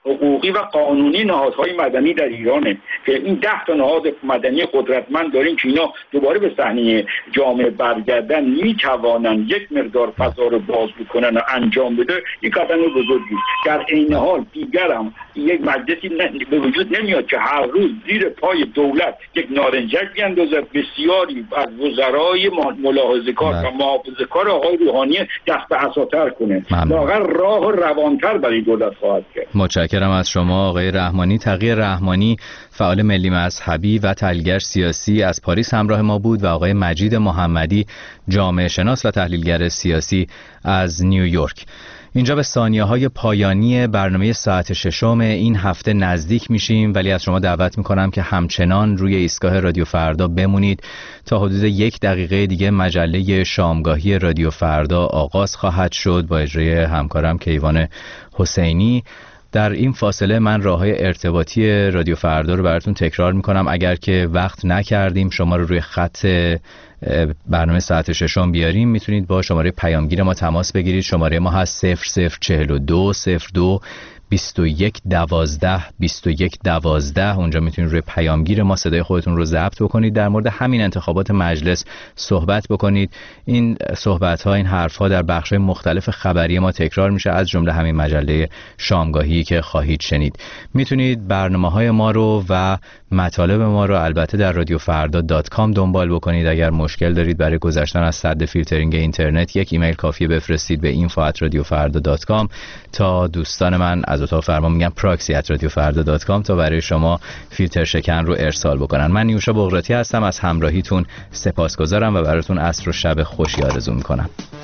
حقوقی و قانونی نهادهای مدنی در ایرانه که این ده تا نهاد مدنی قدرتمند داریم که اینا دوباره به صحنه جامعه برگردن میتوانن یک مقدار فضا رو باز بکنن و انجام بده، یک قدم بزرگی. در این حال دیگر هم یک مجلسی به وجود نمیاد که هر روز زیر پای دولت یک نارنجک بیندازد. بسیاری از وزرای ملاحظه‌کار و محافظه‌کار آقای روحانی دست به عصاتر کنه، لااقل راه روانتر برای دولت خواهد کرد. متشکرم از شما آقای رحمانی. تقی رحمانی، فعال ملی مذهبی و تحلیلگر سیاسی، از پاریس همراه ما بود و آقای مجید محمدی، جامعه شناس و تحلیلگر سیاسی از نیویورک. اینجا به ثانیه‌های پایانی برنامه ساعت ششم این هفته نزدیک میشیم، ولی از شما دعوت میکنم که همچنان روی ایستگاه رادیو فردا بمونید. تا حدود یک دقیقه دیگه مجله شامگاهی رادیو فردا آغاز خواهد شد با اجرای همکارم کیوان حسینی. در این فاصله من راههای ارتباطی رادیو فردا رو براتون تکرار میکنم. اگر که وقت نکردیم شما رو روی خط برنامه ساعت ششم بیاریم، میتونید با شماره پیامگیر ما تماس بگیرید. شماره ما هست صفر صفر چهل و دو صفر دو بیست و یک دوازده بیست و یک دوازده. اونجا میتونید روی پیامگیر ما صدای خودتون رو ضبط بکنید، در مورد همین انتخابات مجلس صحبت بکنید. این صحبت ها، این حرف ها در بخش مختلف خبری ما تکرار میشه، از جمله همین مجله شامگاهی که خواهید شنید. میتونید برنامه های ما رو و مطالب ما رو البته در رادیو فردا دات کام دنبال بکنید. اگر مشکل دارید برای گذشتن از سد فیلترینگ اینترنت، یک ایمیل کافیه بفرستید به اینفو ات رادیو فردا دات کام تا دوستان من از اتاق فرمان میگن پراکسی ات رادیو فردا دات کام تا برای شما فیلتر شکن رو ارسال بکنن. من نیوشا بغراتی هستم، از همراهیتون سپاسگزارم و براتون عصر و شب خوشی آرزو میکنم.